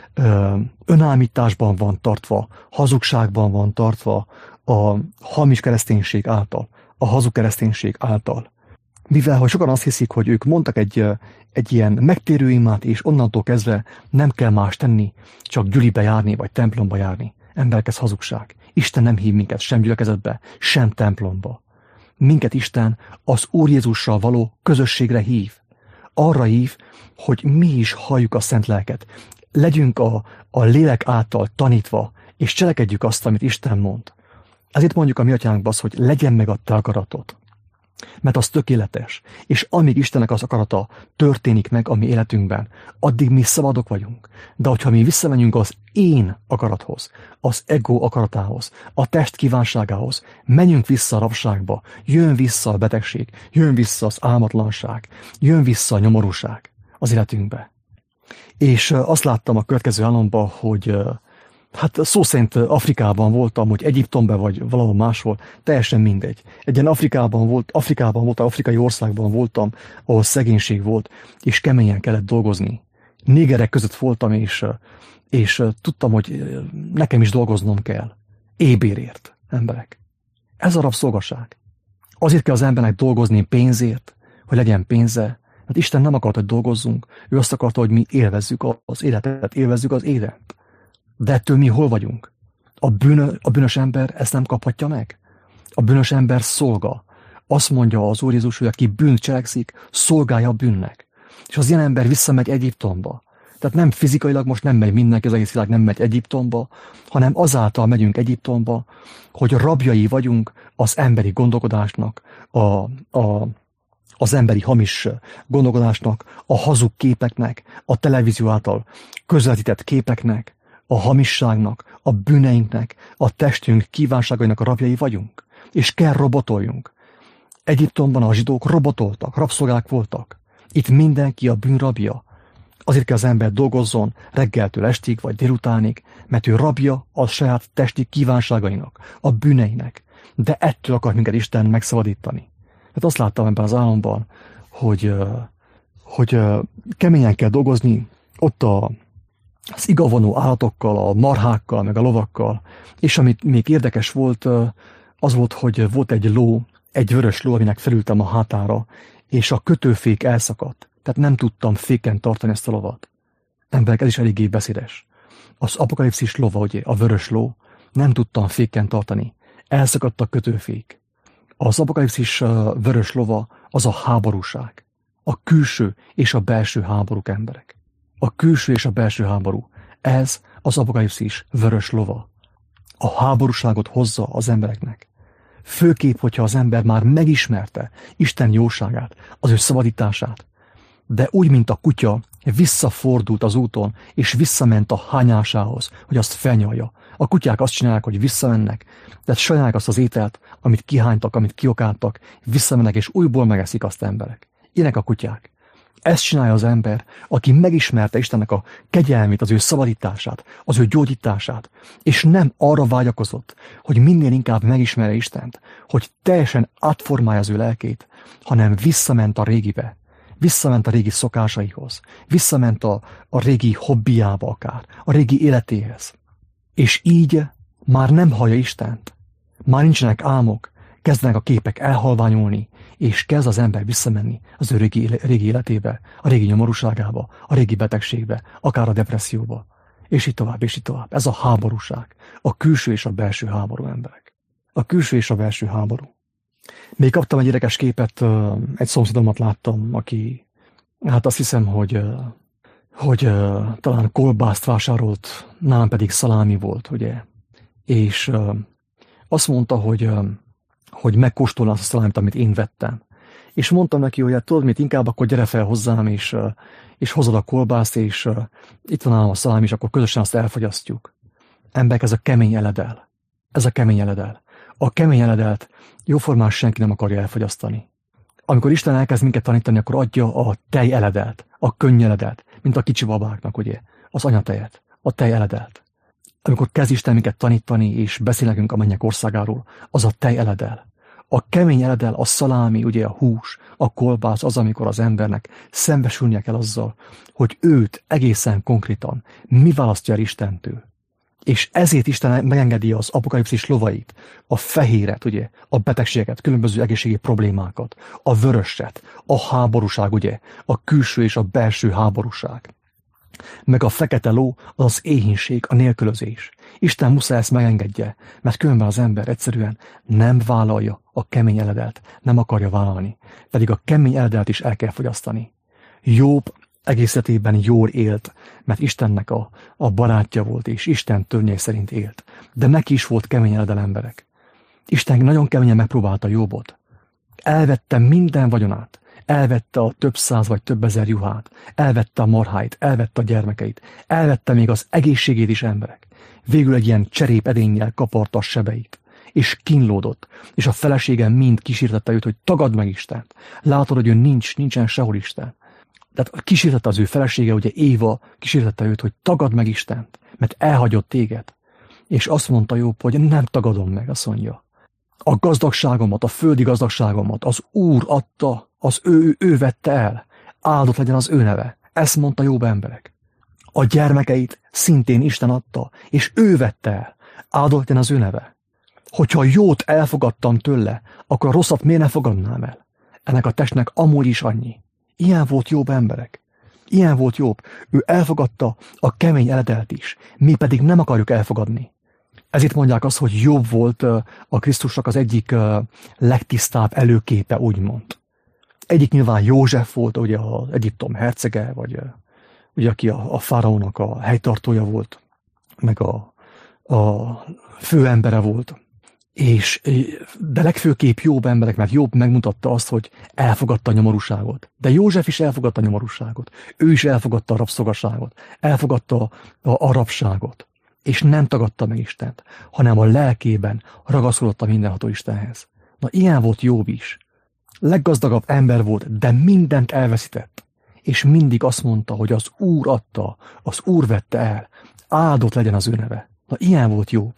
ö, önállításban van tartva, hazugságban van tartva a hamis kereszténység által, a hazug kereszténység által. Mivel, hogy sokan azt hiszik, hogy ők mondtak egy, egy ilyen megtérő imát, és onnantól kezdve nem kell más tenni, csak gyülibe járni, vagy templomba járni. Emberek, ez hazugság. Isten nem hív minket sem gyülekezetbe, sem templomba. Minket Isten az Úr Jézussal való közösségre hív. Arra hív, hogy mi is halljuk a szent lelket. Legyünk a, a lélek által tanítva, és cselekedjük azt, amit Isten mond. Ezért mondjuk a mi atyánkba azt, hogy legyen meg a te akaratod. Mert az tökéletes, és amíg Istennek az akarata történik meg a mi életünkben, addig mi szabadok vagyunk. De hogyha mi visszamegyünk az én akarathoz, az ego akaratához, a test kívánságához, menjünk vissza a rabságba, jön vissza a betegség, jön vissza az álmatlanság, jön vissza a nyomorúság az életünkbe. És azt láttam a következő álomban, hogy hát szó szerint Afrikában voltam, hogy Egyiptomban vagy valahol máshol, teljesen mindegy. Egy ilyen Afrikában volt, Afrikában volt, afrikai országban voltam, ahol szegénység volt, és keményen kellett dolgozni. Négerek között voltam, és, és tudtam, hogy nekem is dolgoznom kell. Ébérért, emberek. Ez a rabszolgaság. Azért kell az embernek dolgozni pénzért, hogy legyen pénze, mert Isten nem akart, hogy dolgozzunk. Ő azt akarta, hogy mi élvezzük az életet, élvezzük az élet. De ettől mi hol vagyunk? A, bűnö, a bűnös ember ezt nem kaphatja meg? A bűnös ember szolga. Azt mondja az Úr Jézus, hogy aki bűnt cselekszik, szolgálja a bűnnek. És az ilyen ember visszamegy Egyiptomba. Tehát nem fizikailag most nem megy mindenki, az egész világ nem megy Egyiptomba, hanem azáltal megyünk Egyiptomba, hogy rabjai vagyunk az emberi gondolkodásnak, a, a, az emberi hamis gondolkodásnak, a hazug képeknek, a televízió által közvetített képeknek, a hamisságnak, a bűneinknek, a testünk kívánságainak a rabjai vagyunk. És kell robotoljunk. Egyiptomban a zsidók robotoltak, rabszolgák voltak. Itt mindenki a bűn rabja. Azért kell az ember dolgozzon reggeltől estig, vagy délutánig, mert ő rabja a saját testi kívánságainak, a bűneinek. De ettől akar minket Isten megszabadítani. Hát azt láttam ebben az álomban, hogy, hogy keményen kell dolgozni ott a, az igavonó állatokkal, a marhákkal, meg a lovakkal. És amit még érdekes volt, az volt, hogy volt egy ló, egy vörös ló, aminek felültem a hátára, és a kötőfék elszakadt. Tehát nem tudtam féken tartani ezt a lovat. Emberek, ez is eléggé beszédes. Az apokalipszis lova, ugye, a vörös ló, nem tudtam féken tartani. Elszakadt a kötőfék. Az apokalipszis vörös lova az a háborúság. A külső és a belső háborúk, emberek. A külső és a belső háború. Ez az apokalipszis vörös lova. A háborúságot hozza az embereknek. Főképp, hogyha az ember már megismerte Isten jóságát, az ő szabadítását, de úgy, mint a kutya, visszafordult az úton, és visszament a hányásához, hogy azt felnyalja. A kutyák azt csinálják, hogy visszamennek, de sajnálják azt az ételt, amit kihánytak, amit kiokáltak, visszamennek, és újból megeszik azt emberek. Ilyenek a kutyák. Ezt csinálja az ember, aki megismerte Istennek a kegyelmét, az ő szabadítását, az ő gyógyítását, és nem arra vágyakozott, hogy minél inkább megismerje Istent, hogy teljesen átformálja az ő lelkét, hanem visszament a régibe, visszament a régi szokásaihoz, visszament a, a régi hobbiába akár, a régi életéhez. És így már nem hallja Istent, már nincsenek álmok, kezdenek a képek elhalványulni, és kezd az ember visszamenni az ő régi, régi életébe, a régi nyomorúságába, a régi betegségbe, akár a depresszióba, és így tovább, és így tovább. Ez a háborúság, a külső és a belső háború, emberek. A külső és a belső háború. Még kaptam egy érdekes képet, egy szomszédomat láttam, aki, hát azt hiszem, hogy, hogy talán kolbászt vásárolt, nálam pedig szalámi volt, ugye. És azt mondta, hogy hogy megkóstolná azt a szalámit, amit én vettem. És mondtam neki, hogy hát tudod mit, inkább akkor gyere fel hozzám, és, és hozod a kolbászt, és itt van nálam a szalám, és akkor közösen azt elfogyasztjuk. Emberek, ez a kemény eledel. Ez a kemény eledel. A kemény eledelt jóformán senki nem akarja elfogyasztani. Amikor Isten elkezd minket tanítani, akkor adja a tej eledelt, a könny eledelt, mint a kicsi babáknak, ugye, az anyatejet, a tej eledelt. Amikor kezd Isten minket tanítani, és beszél nekünk a mennyek országáról, az a tej eledel. A kemény eledel, a szalámi, ugye a hús, a kolbász, az, amikor az embernek szembesülnie kell azzal, hogy őt egészen konkrétan mi választja el Istentől. És ezért Isten megengedi az apokalipszis lovait, a fehéret, ugye, a betegségeket, különböző egészségi problémákat, a vöröset, a háborúság, ugye, a külső és a belső háborúság. Meg a fekete ló az az éhínség, a nélkülözés. Isten muszáj ezt megengedje, mert különben az ember egyszerűen nem vállalja a kemény eledelt, nem akarja vállalni, pedig a kemény eledelt is el kell fogyasztani. Jobb egész életében jól élt, mert Istennek a, a barátja volt, és Isten törvényei szerint élt. De neki is volt kemény eledel, emberek. Isten nagyon keményen megpróbálta Jobbot. Elvette minden vagyonát. Elvette a több száz vagy több ezer juhát, elvette a marháit, elvette a gyermekeit, elvette még az egészségét is, emberek. Végül egy ilyen cserép edénnyel kaparta a sebeit, és kínlódott, és a felesége mind kísértette őt, hogy tagadd meg Istent. Látod, hogy ő nincs, nincsen sehol Isten. Tehát kísértette az ő felesége, ugye Éva kísértette őt, hogy tagadd meg Istent, mert elhagyott téged. És azt mondta Jobb, hogy nem tagadom meg, azt mondja. A gazdagságomat, a földi gazdagságomat az Úr adta, az ő, ő vette el. Áldott legyen az ő neve. Ezt mondta Jobb, emberek. A gyermekeit szintén Isten adta, és ő vette el. Áldott legyen az ő neve. Hogyha a jót elfogadtam tőle, akkor a rosszat miért ne fogadnám el? Ennek a testnek amúgy is annyi. Ilyen volt Jobb, emberek. Ilyen volt Jobb. Ő elfogadta a kemény eledelt is. Mi pedig nem akarjuk elfogadni. Ezért mondják azt, hogy Jobb volt a Krisztusnak az egyik legtisztább előképe, úgymond. Egyik nyilván József volt, ugye az Egyiptom hercege, vagy ugye aki a, a fáraónak a helytartója volt, meg a, a főembere volt. És, de legfőképp Jobb emberek, mert Jobb megmutatta azt, hogy elfogadta a nyomorúságot. De József is elfogadta a nyomorúságot. Ő is elfogadta a rabszolgaságot. Elfogadta a, a, a rabságot. És nem tagadta meg Istent, hanem a lelkében ragaszkodott a mindenható Istenhez. Na, ilyen volt Jobb is. Leggazdagabb ember volt, de mindent elveszített. És mindig azt mondta, hogy az Úr adta, az Úr vette el. Áldott legyen az ő neve. Na, ilyen volt Jobb.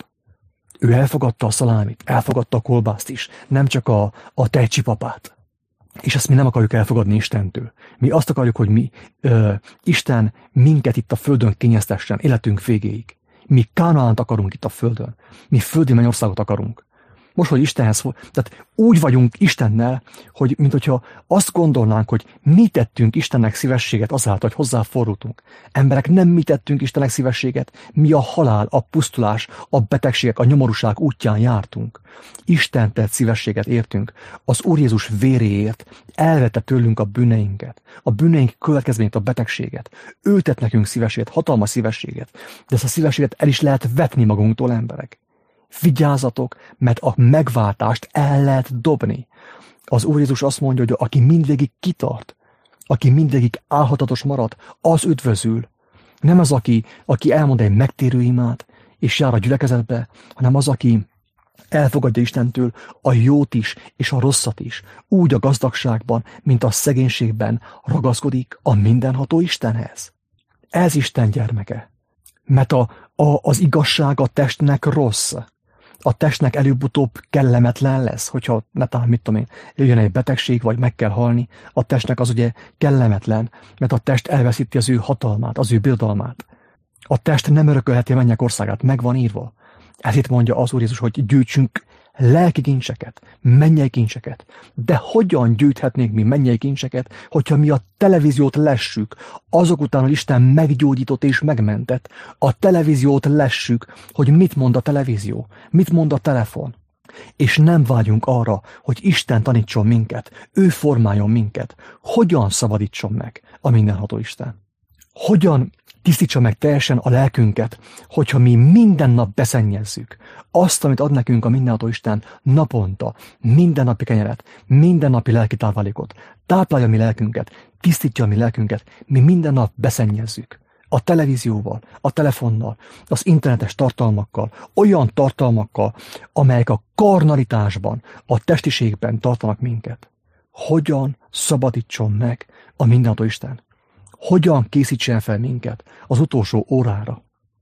Ő elfogadta a szalámit, elfogadta a kolbászt is, nem csak a, a tejcsipapát. És ezt mi nem akarjuk elfogadni Istentől. Mi azt akarjuk, hogy mi, ö, Isten minket itt a földön kényeztessen életünk végéig. Mi Kánaánt akarunk itt a földön. Mi földi mennyországot akarunk. Most, hogy Istenhez, tehát úgy vagyunk Istennel, hogy mint hogyha azt gondolnánk, hogy mi tettünk Istennek szívességet azáltal, hogy hozzáfordultunk. Emberek, nem mi tettünk Istennek szívességet, mi a halál, a pusztulás, a betegségek, a nyomorúság útján jártunk. Isten tett szívességet értünk, az Úr Jézus véréért elvette tőlünk a bűneinket, a bűneink következményét, a betegséget. Ő tett nekünk szívességet, hatalmas szívességet, de ezt a szívességet el is lehet vetni magunktól, emberek. Vigyázzatok, mert a megváltást el lehet dobni. Az Úr Jézus azt mondja, hogy aki mindvégig kitart, aki mindvégig álhatatos marad, az üdvözül. Nem az, aki, aki elmond egy megtérő imát, és jár a gyülekezetbe, hanem az, aki elfogadja Istentől a jót is, és a rosszat is. Úgy a gazdagságban, mint a szegénységben ragaszkodik a mindenható Istenhez. Ez Isten gyermeke. Mert a, a, az igazság a testnek rossz. A testnek előbb-utóbb kellemetlen lesz, hogyha netán, mit tudom én, jöjjön egy betegség, vagy meg kell halni. A testnek az ugye kellemetlen, mert a test elveszíti az ő hatalmát, az ő birodalmát. A test nem örökölheti a mennyek országát, meg van írva. Ezért mondja az Úr Jézus, hogy gyűjtsünk lelki kincseket, mennyei kincseket. De hogyan gyűjthetnénk mi mennyei kincseket, hogyha mi a televíziót lessük, azok után, hogy Isten meggyógyított és megmentett, a televíziót lessük, hogy mit mond a televízió, mit mond a telefon. És nem vágyunk arra, hogy Isten tanítson minket, ő formáljon minket. Hogyan szabadítson meg a mindenható Isten? Hogyan tisztítsa meg teljesen a lelkünket, hogyha mi minden nap beszennyezzük azt, amit ad nekünk a mindenható Isten naponta, mindennapi kenyeret, mindennapi lelki táplálékot, táplálja mi lelkünket, tisztítja mi lelkünket, mi minden nap beszennyezzük a televízióval, a telefonnal, az internetes tartalmakkal, olyan tartalmakkal, amelyek a karnalitásban, a testiségben tartanak minket. Hogyan szabadítson meg a mindenható Isten? Hogyan készítsen fel minket az utolsó órára?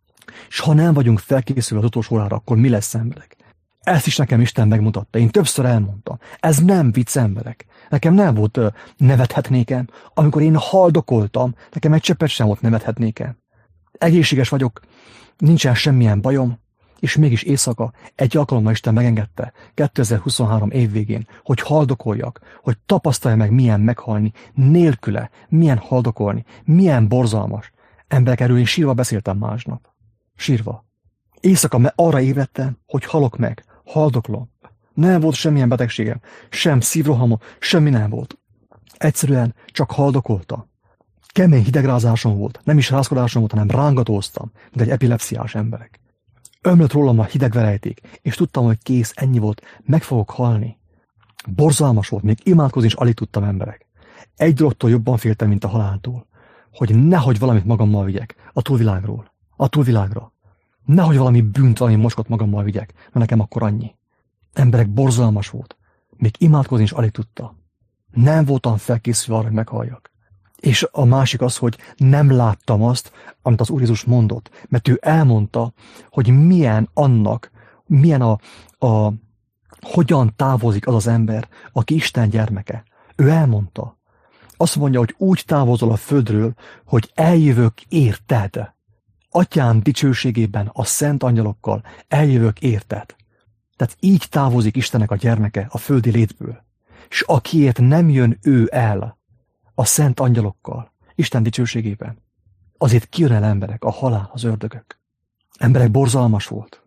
És ha nem vagyunk felkészülve az utolsó órára, akkor mi lesz, emberek? Ezt is nekem Isten megmutatta. Én többször elmondtam. Ez nem vicc, emberek. Nekem nem volt uh, nevethetnékem. Amikor én haldokoltam, nekem egy cseppet sem volt nevethetnékem. Egészséges vagyok, nincsen semmilyen bajom, és mégis éjszaka egy alkalommal Isten megengedte kétezer-huszonhárom év végén, hogy haldokoljak, hogy tapasztalja meg, milyen meghalni nélküle, milyen haldokolni, milyen borzalmas. Emberek, erről én sírva beszéltem másnap. Sírva. Éjszaka mert arra ébredtem, hogy halok meg, haldoklom. Nem volt semmilyen betegségem, sem szívrohamom, semmi nem volt. Egyszerűen csak haldokoltam. Kemény hidegrázásom volt, nem is rázkodásom volt, hanem rángatóztam, mint egy epilepsziás emberek. Ömlött rólam a hideg verejték, és tudtam, hogy kész, ennyi volt, meg fogok halni. Borzalmas volt, még imádkozni is alig tudtam, emberek. Egy dologtól jobban féltem, mint a haláltól, hogy nehogy valamit magammal vigyek a túlvilágról, a túlvilágra. Nehogy valami bűnt, valami mocskot magammal vigyek, mert nekem akkor annyi. Emberek, borzalmas volt, még imádkozni is alig tudtam. Nem voltam felkészülve arra, hogy meghalljak. És a másik az, hogy nem láttam azt, amit az Úr Jézus mondott, mert ő elmondta, hogy milyen annak, milyen a, a hogyan távozik az az ember, aki Isten gyermeke. Ő elmondta. Azt mondja, hogy úgy távozol a földről, hogy eljövök érted. Atyám dicsőségében a szent angyalokkal eljövök érted. Tehát így távozik Istennek a gyermeke a földi létből. És akiért nem jön ő el a szent angyalokkal, Isten dicsőségében, azért kijön el emberek, a halál, az ördögök. Emberek, borzalmas volt.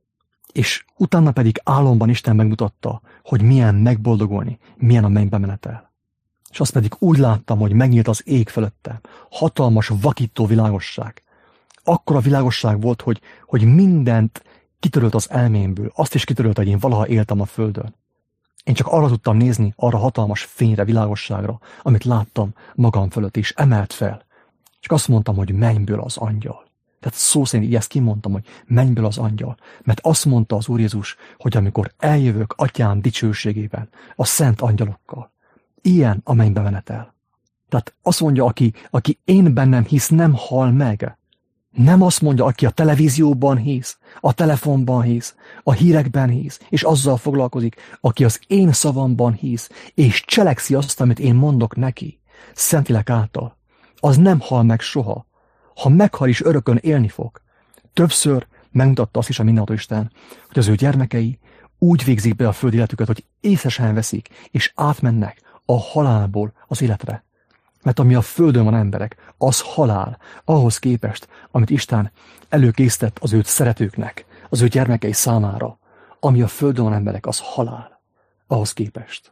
És utána pedig álomban Isten megmutatta, hogy milyen megboldogulni, milyen a mennybe menetel. És azt pedig úgy láttam, hogy megnyílt az ég fölöttem. Hatalmas, vakító világosság. Akkora világosság volt, hogy, hogy mindent kitörölt az elmémből. Azt is kitörölt, hogy én valaha éltem a földön. Én csak arra tudtam nézni, arra hatalmas fényre, világosságra, amit láttam magam fölött, és emelt fel. Csak azt mondtam, hogy mennyből az angyal. Tehát szó szerint így ezt kimondtam, hogy mennyből az angyal. Mert azt mondta az Úr Jézus, hogy amikor eljövök Atyám dicsőségében, a szent angyalokkal, ilyen a mennybe menetel. Tehát azt mondja, aki, aki én bennem hisz, nem hal meg. Nem azt mondja, aki a televízióban hisz, a telefonban hisz, a hírekben hisz, és azzal foglalkozik, aki az én szavamban hisz, és cselekszi azt, amit én mondok neki, Szentlélek által. Az nem hal meg soha. Ha meghal is, örökön élni fog. Többször megmutatta azt is a mindenható Isten, hogy az ő gyermekei úgy végzik be a földi életüket, hogy észesen veszik, és átmennek a halálból az életre. Mert ami a földön van emberek, az halál, ahhoz képest, amit Isten előkészített az őt szeretőknek, az ő gyermekei számára. Ami a földön van emberek, az halál, ahhoz képest.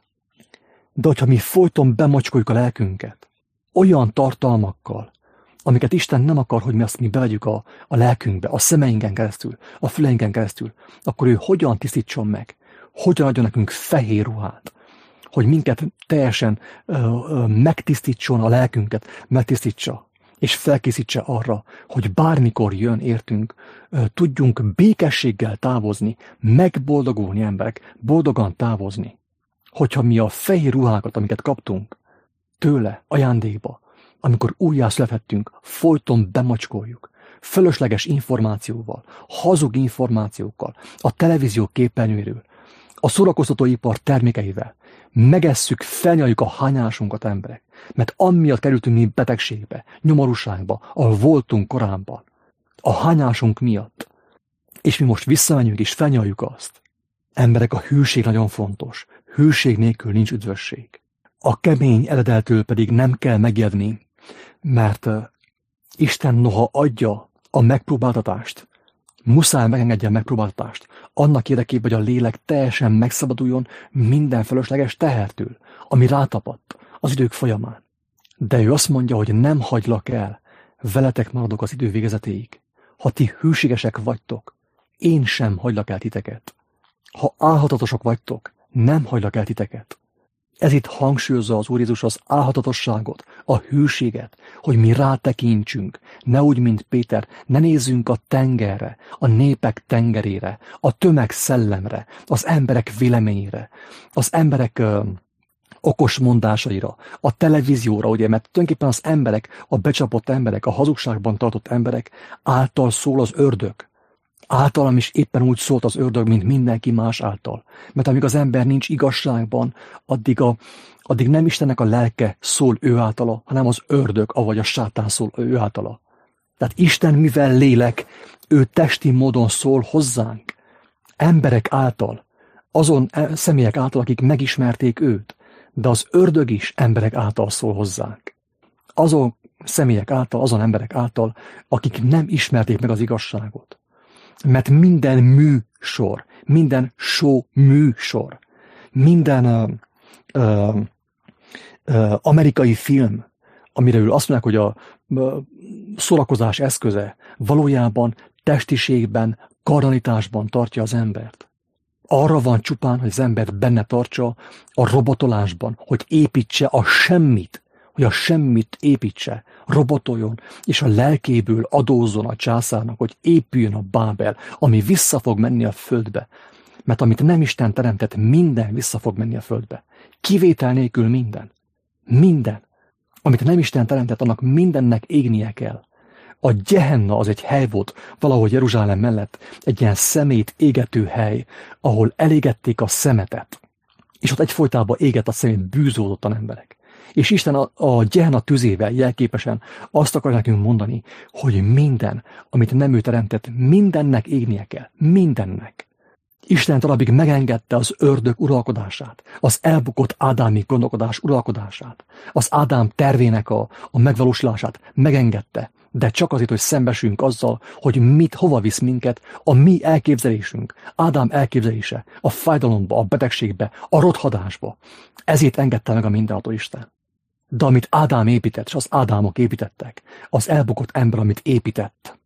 De hogyha mi folyton bemocskoljuk a lelkünket, olyan tartalmakkal, amiket Isten nem akar, hogy mi azt mi bevegyük a, a lelkünkbe, a szemeinken keresztül, a füleinken keresztül, akkor ő hogyan tisztítson meg, hogyan adjon nekünk fehér ruhát, hogy minket teljesen ö, ö, megtisztítson a lelkünket, megtisztítsa, és felkészítse arra, hogy bármikor jön értünk, ö, tudjunk békességgel távozni, megboldogulni emberek, boldogan távozni. Hogyha mi a fehér ruhákat, amiket kaptunk, tőle, ajándékba, amikor újjászülethettünk, folyton bemacskoljuk, fölösleges információval, hazug információkkal, a televízió képernyőről, a szórakoztatóipar termékeivel, megesszük, felnyaljuk a hányásunkat emberek, mert amiatt kerültünk mi betegségbe, nyomorúságba, ahol voltunk korábban, a hányásunk miatt, és mi most visszamegyünk és felnyaljuk azt. Emberek, a hűség nagyon fontos, hűség nélkül nincs üdvösség. A kemény eredeltől pedig nem kell megijedni, mert uh, Isten noha adja a megpróbáltatást, muszáj megengedje a megpróbáltatást, annak érdekében, hogy a lélek teljesen megszabaduljon minden fölösleges tehertől, ami rátapadt az idők folyamán. De ő azt mondja, hogy nem hagylak el, veletek maradok az idő végezetéig. Ha ti hűségesek vagytok, én sem hagylak el titeket. Ha álhatatosok vagytok, nem hagylak el titeket. Ez itt hangsúlyozza az Úr Jézus az álhatatosságot, a hűséget, hogy mi rátekintsünk, ne úgy, mint Péter, ne nézzünk a tengerre, a népek tengerére, a tömeg szellemre, az emberek véleményére, az emberek ö, okos mondásaira, a televízióra, ugye, mert tulajdonképpen az emberek, a becsapott emberek, a hazugságban tartott emberek által szól az ördög. Általam is éppen úgy szólt az ördög, mint mindenki más által. Mert amíg az ember nincs igazságban, addig, a, addig nem Istennek a lelke szól ő általa, hanem az ördög, avagy a sátán szól ő általa. Tehát Isten, mivel lélek, ő testi módon szól hozzánk. Emberek által, azon személyek által, akik megismerték őt, de az ördög is emberek által szól hozzánk. Azon személyek által, azon emberek által, akik nem ismerték meg az igazságot. Mert minden műsor, minden show műsor, minden uh, uh, uh, amerikai film, amiről azt mondják, hogy a uh, szórakozás eszköze, valójában testiségben, karnalitásban tartja az embert. Arra van csupán, hogy az embert benne tartsa a robotolásban, hogy építse a semmit, hogy a semmit építse, robotoljon, és a lelkéből adózzon a császárnak, hogy épüljön a Bábel, ami vissza fog menni a földbe. Mert amit nem Isten teremtett, minden vissza fog menni a földbe. Kivétel nélkül minden. Minden. Amit nem Isten teremtett, annak mindennek égnie kell. A Gehenna az egy hely volt, valahogy Jeruzsálem mellett, egy ilyen szemét égető hely, ahol elégették a szemetet. És ott egyfolytában égett a szemét bűzolódottan emberek. És Isten a, a Gehenna tüzével jelképesen azt akar nekünk mondani, hogy minden, amit nem ő teremtett, mindennek égnie kell. Mindennek. Isten talabig megengedte az ördög uralkodását, az elbukott ádámi gondolkodás uralkodását, az Ádám tervének a, a megvalósulását megengedte, de csak azért, hogy szembesüljünk azzal, hogy mit, hova visz minket a mi elképzelésünk, Ádám elképzelése, a fájdalomba, a betegségbe, a rothadásba. Ezért engedte meg a mindenható Isten. De amit Ádám épített, és az Ádámok építettek, az elbukott ember, amit épített,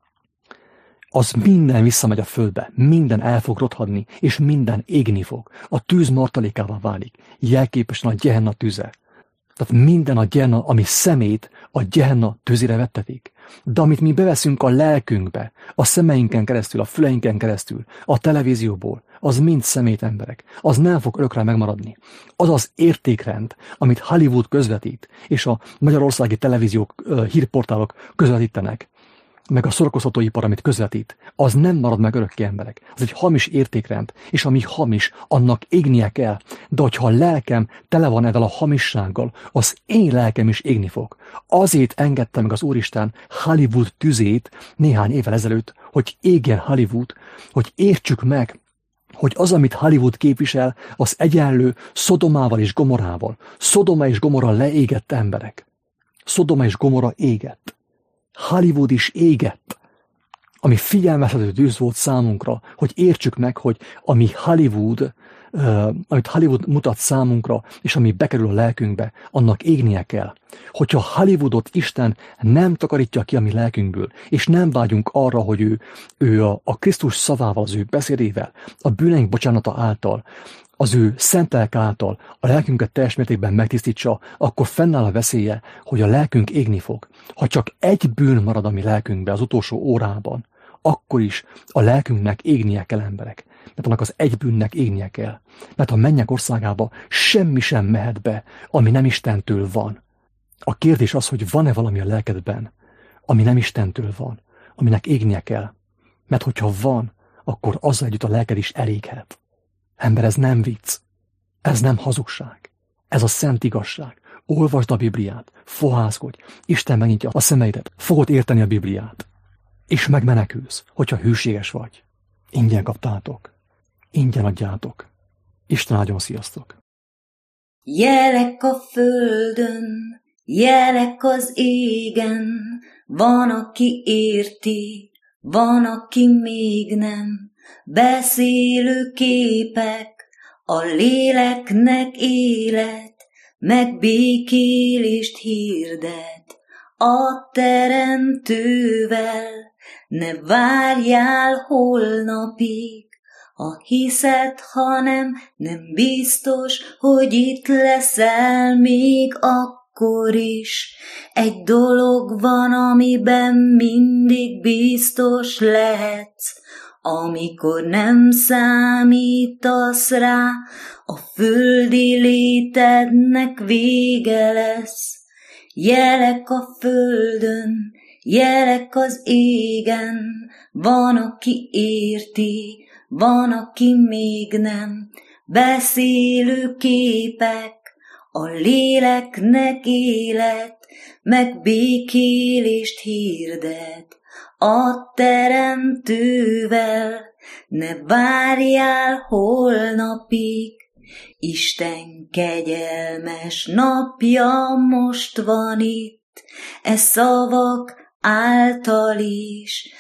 az minden visszamegy a földbe, minden el fog rothadni, és minden égni fog. A tűz martalékává válik, jelképesen a Gehenna tüze. Tehát minden a Gehenna, ami szemét a Gehenna tüzére vettetik. De amit mi beveszünk a lelkünkbe, a szemeinken keresztül, a füleinken keresztül, a televízióból, az mind szemét emberek. Az nem fog örökre megmaradni. Az az értékrend, amit Hollywood közvetít, és a magyarországi televíziók, hírportálok közvetítenek, meg a szórakoztatóipar, amit közvetít, az nem marad meg örökké, emberek. Az egy hamis értékrend, és ami hamis, annak égnie kell. De hogyha a lelkem tele van ezzel a hamissággal, az én lelkem is égni fog. Azért engedte meg az Úristen Hollywood tüzét néhány évvel ezelőtt, hogy égjen Hollywood, hogy értsük meg, hogy az, amit Hollywood képvisel, az egyenlő Szodomával és Gomorrával. Szodoma és Gomorra leégett emberek. Szodoma és Gomorra égett. Hollywood is égett, ami figyelmeztető tűz volt számunkra, hogy értsük meg, hogy ami Hollywood, uh, amit Hollywood mutat számunkra, és ami bekerül a lelkünkbe, annak égnie kell. Hogyha Hollywoodot Isten nem takarítja ki a mi lelkünkből, és nem vágyunk arra, hogy ő, ő a, a Krisztus szavával, az ő beszédével, a bűneink bocsánata által, az ő szent lelk által a lelkünket teljes mértékben megtisztítsa, akkor fennáll a veszélye, hogy a lelkünk égni fog. Ha csak egy bűn marad a mi lelkünkbe az utolsó órában, akkor is a lelkünknek égnie kell, emberek. Mert annak az egy bűnnek égnie kell. Mert a mennyek országába semmi sem mehet be, ami nem Istentől van. A kérdés az, hogy van-e valami a lelkedben, ami nem Istentől van, aminek égnie kell. Mert hogyha van, akkor azzal együtt a lelked is eléghet. Ember, ez nem vicc, ez nem hazugság, ez a szent igazság. Olvasd a Bibliát, fohászkodj, Isten megnyitja a szemeidet, fogod érteni a Bibliát, és megmenekülsz, hogyha hűséges vagy. Ingyen kaptátok, ingyen adjátok. Isten áldjon, sziasztok! Jelek a földön, jelek az égen, van, aki érti, van, aki még nem. Beszélő képek, a léleknek élet, megbékélést hirdet a teremtővel. Ne várjál holnapig, ha hiszed, hanem nem biztos, hogy itt leszel még akkor is. Egy dolog van, amiben mindig biztos lehetsz, amikor nem számítasz rá, a földi létednek vége lesz. Jelek a földön, jelek az égen, van, aki érti, van, aki még nem. Beszélő képek, a léleknek élet, megbékélést hirdet a teremtővel. Ne várjál holnapig, Isten kegyelmes napja most van itt, e szavak által is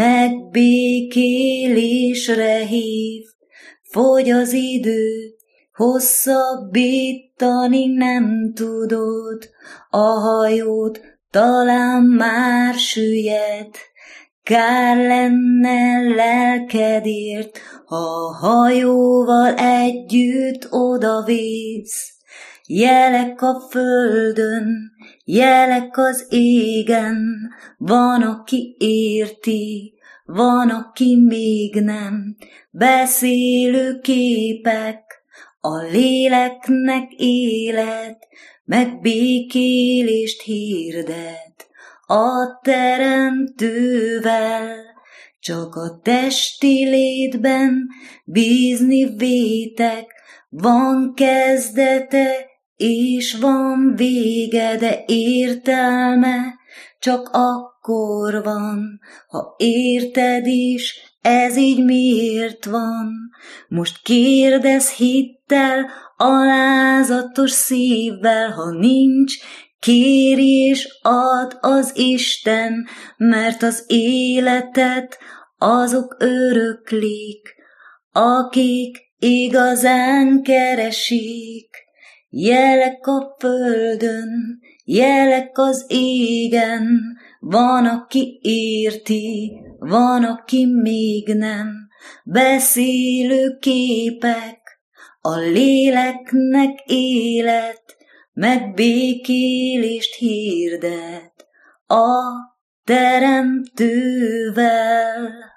megbékélésre hív. Fogy az idő, hosszabbítani nem tudod, a hajót talán már süllyed. Kár lenne lelkedért, ha a hajóval együtt odavész. Jelek a földön, jelek az égen, van, aki érti, van, aki még nem. Beszélő képek, a léleknek élet, megbékélést hirdet a teremtővel. Csak a testi létben bízni vétek, van kezdete és van vége, de értelme csak akkor van, ha érted is, ez így miért van. Most kérdezz hittel, alázatos szívvel, ha nincs Kérj és add az Isten, mert az életet azok öröklik, akik igazán keresik. Jelek a földön, jelek az égen, van, aki érti, van, aki még nem. Beszélő képek, a léleknek élet, megbékélést hirdet a Teremtővel.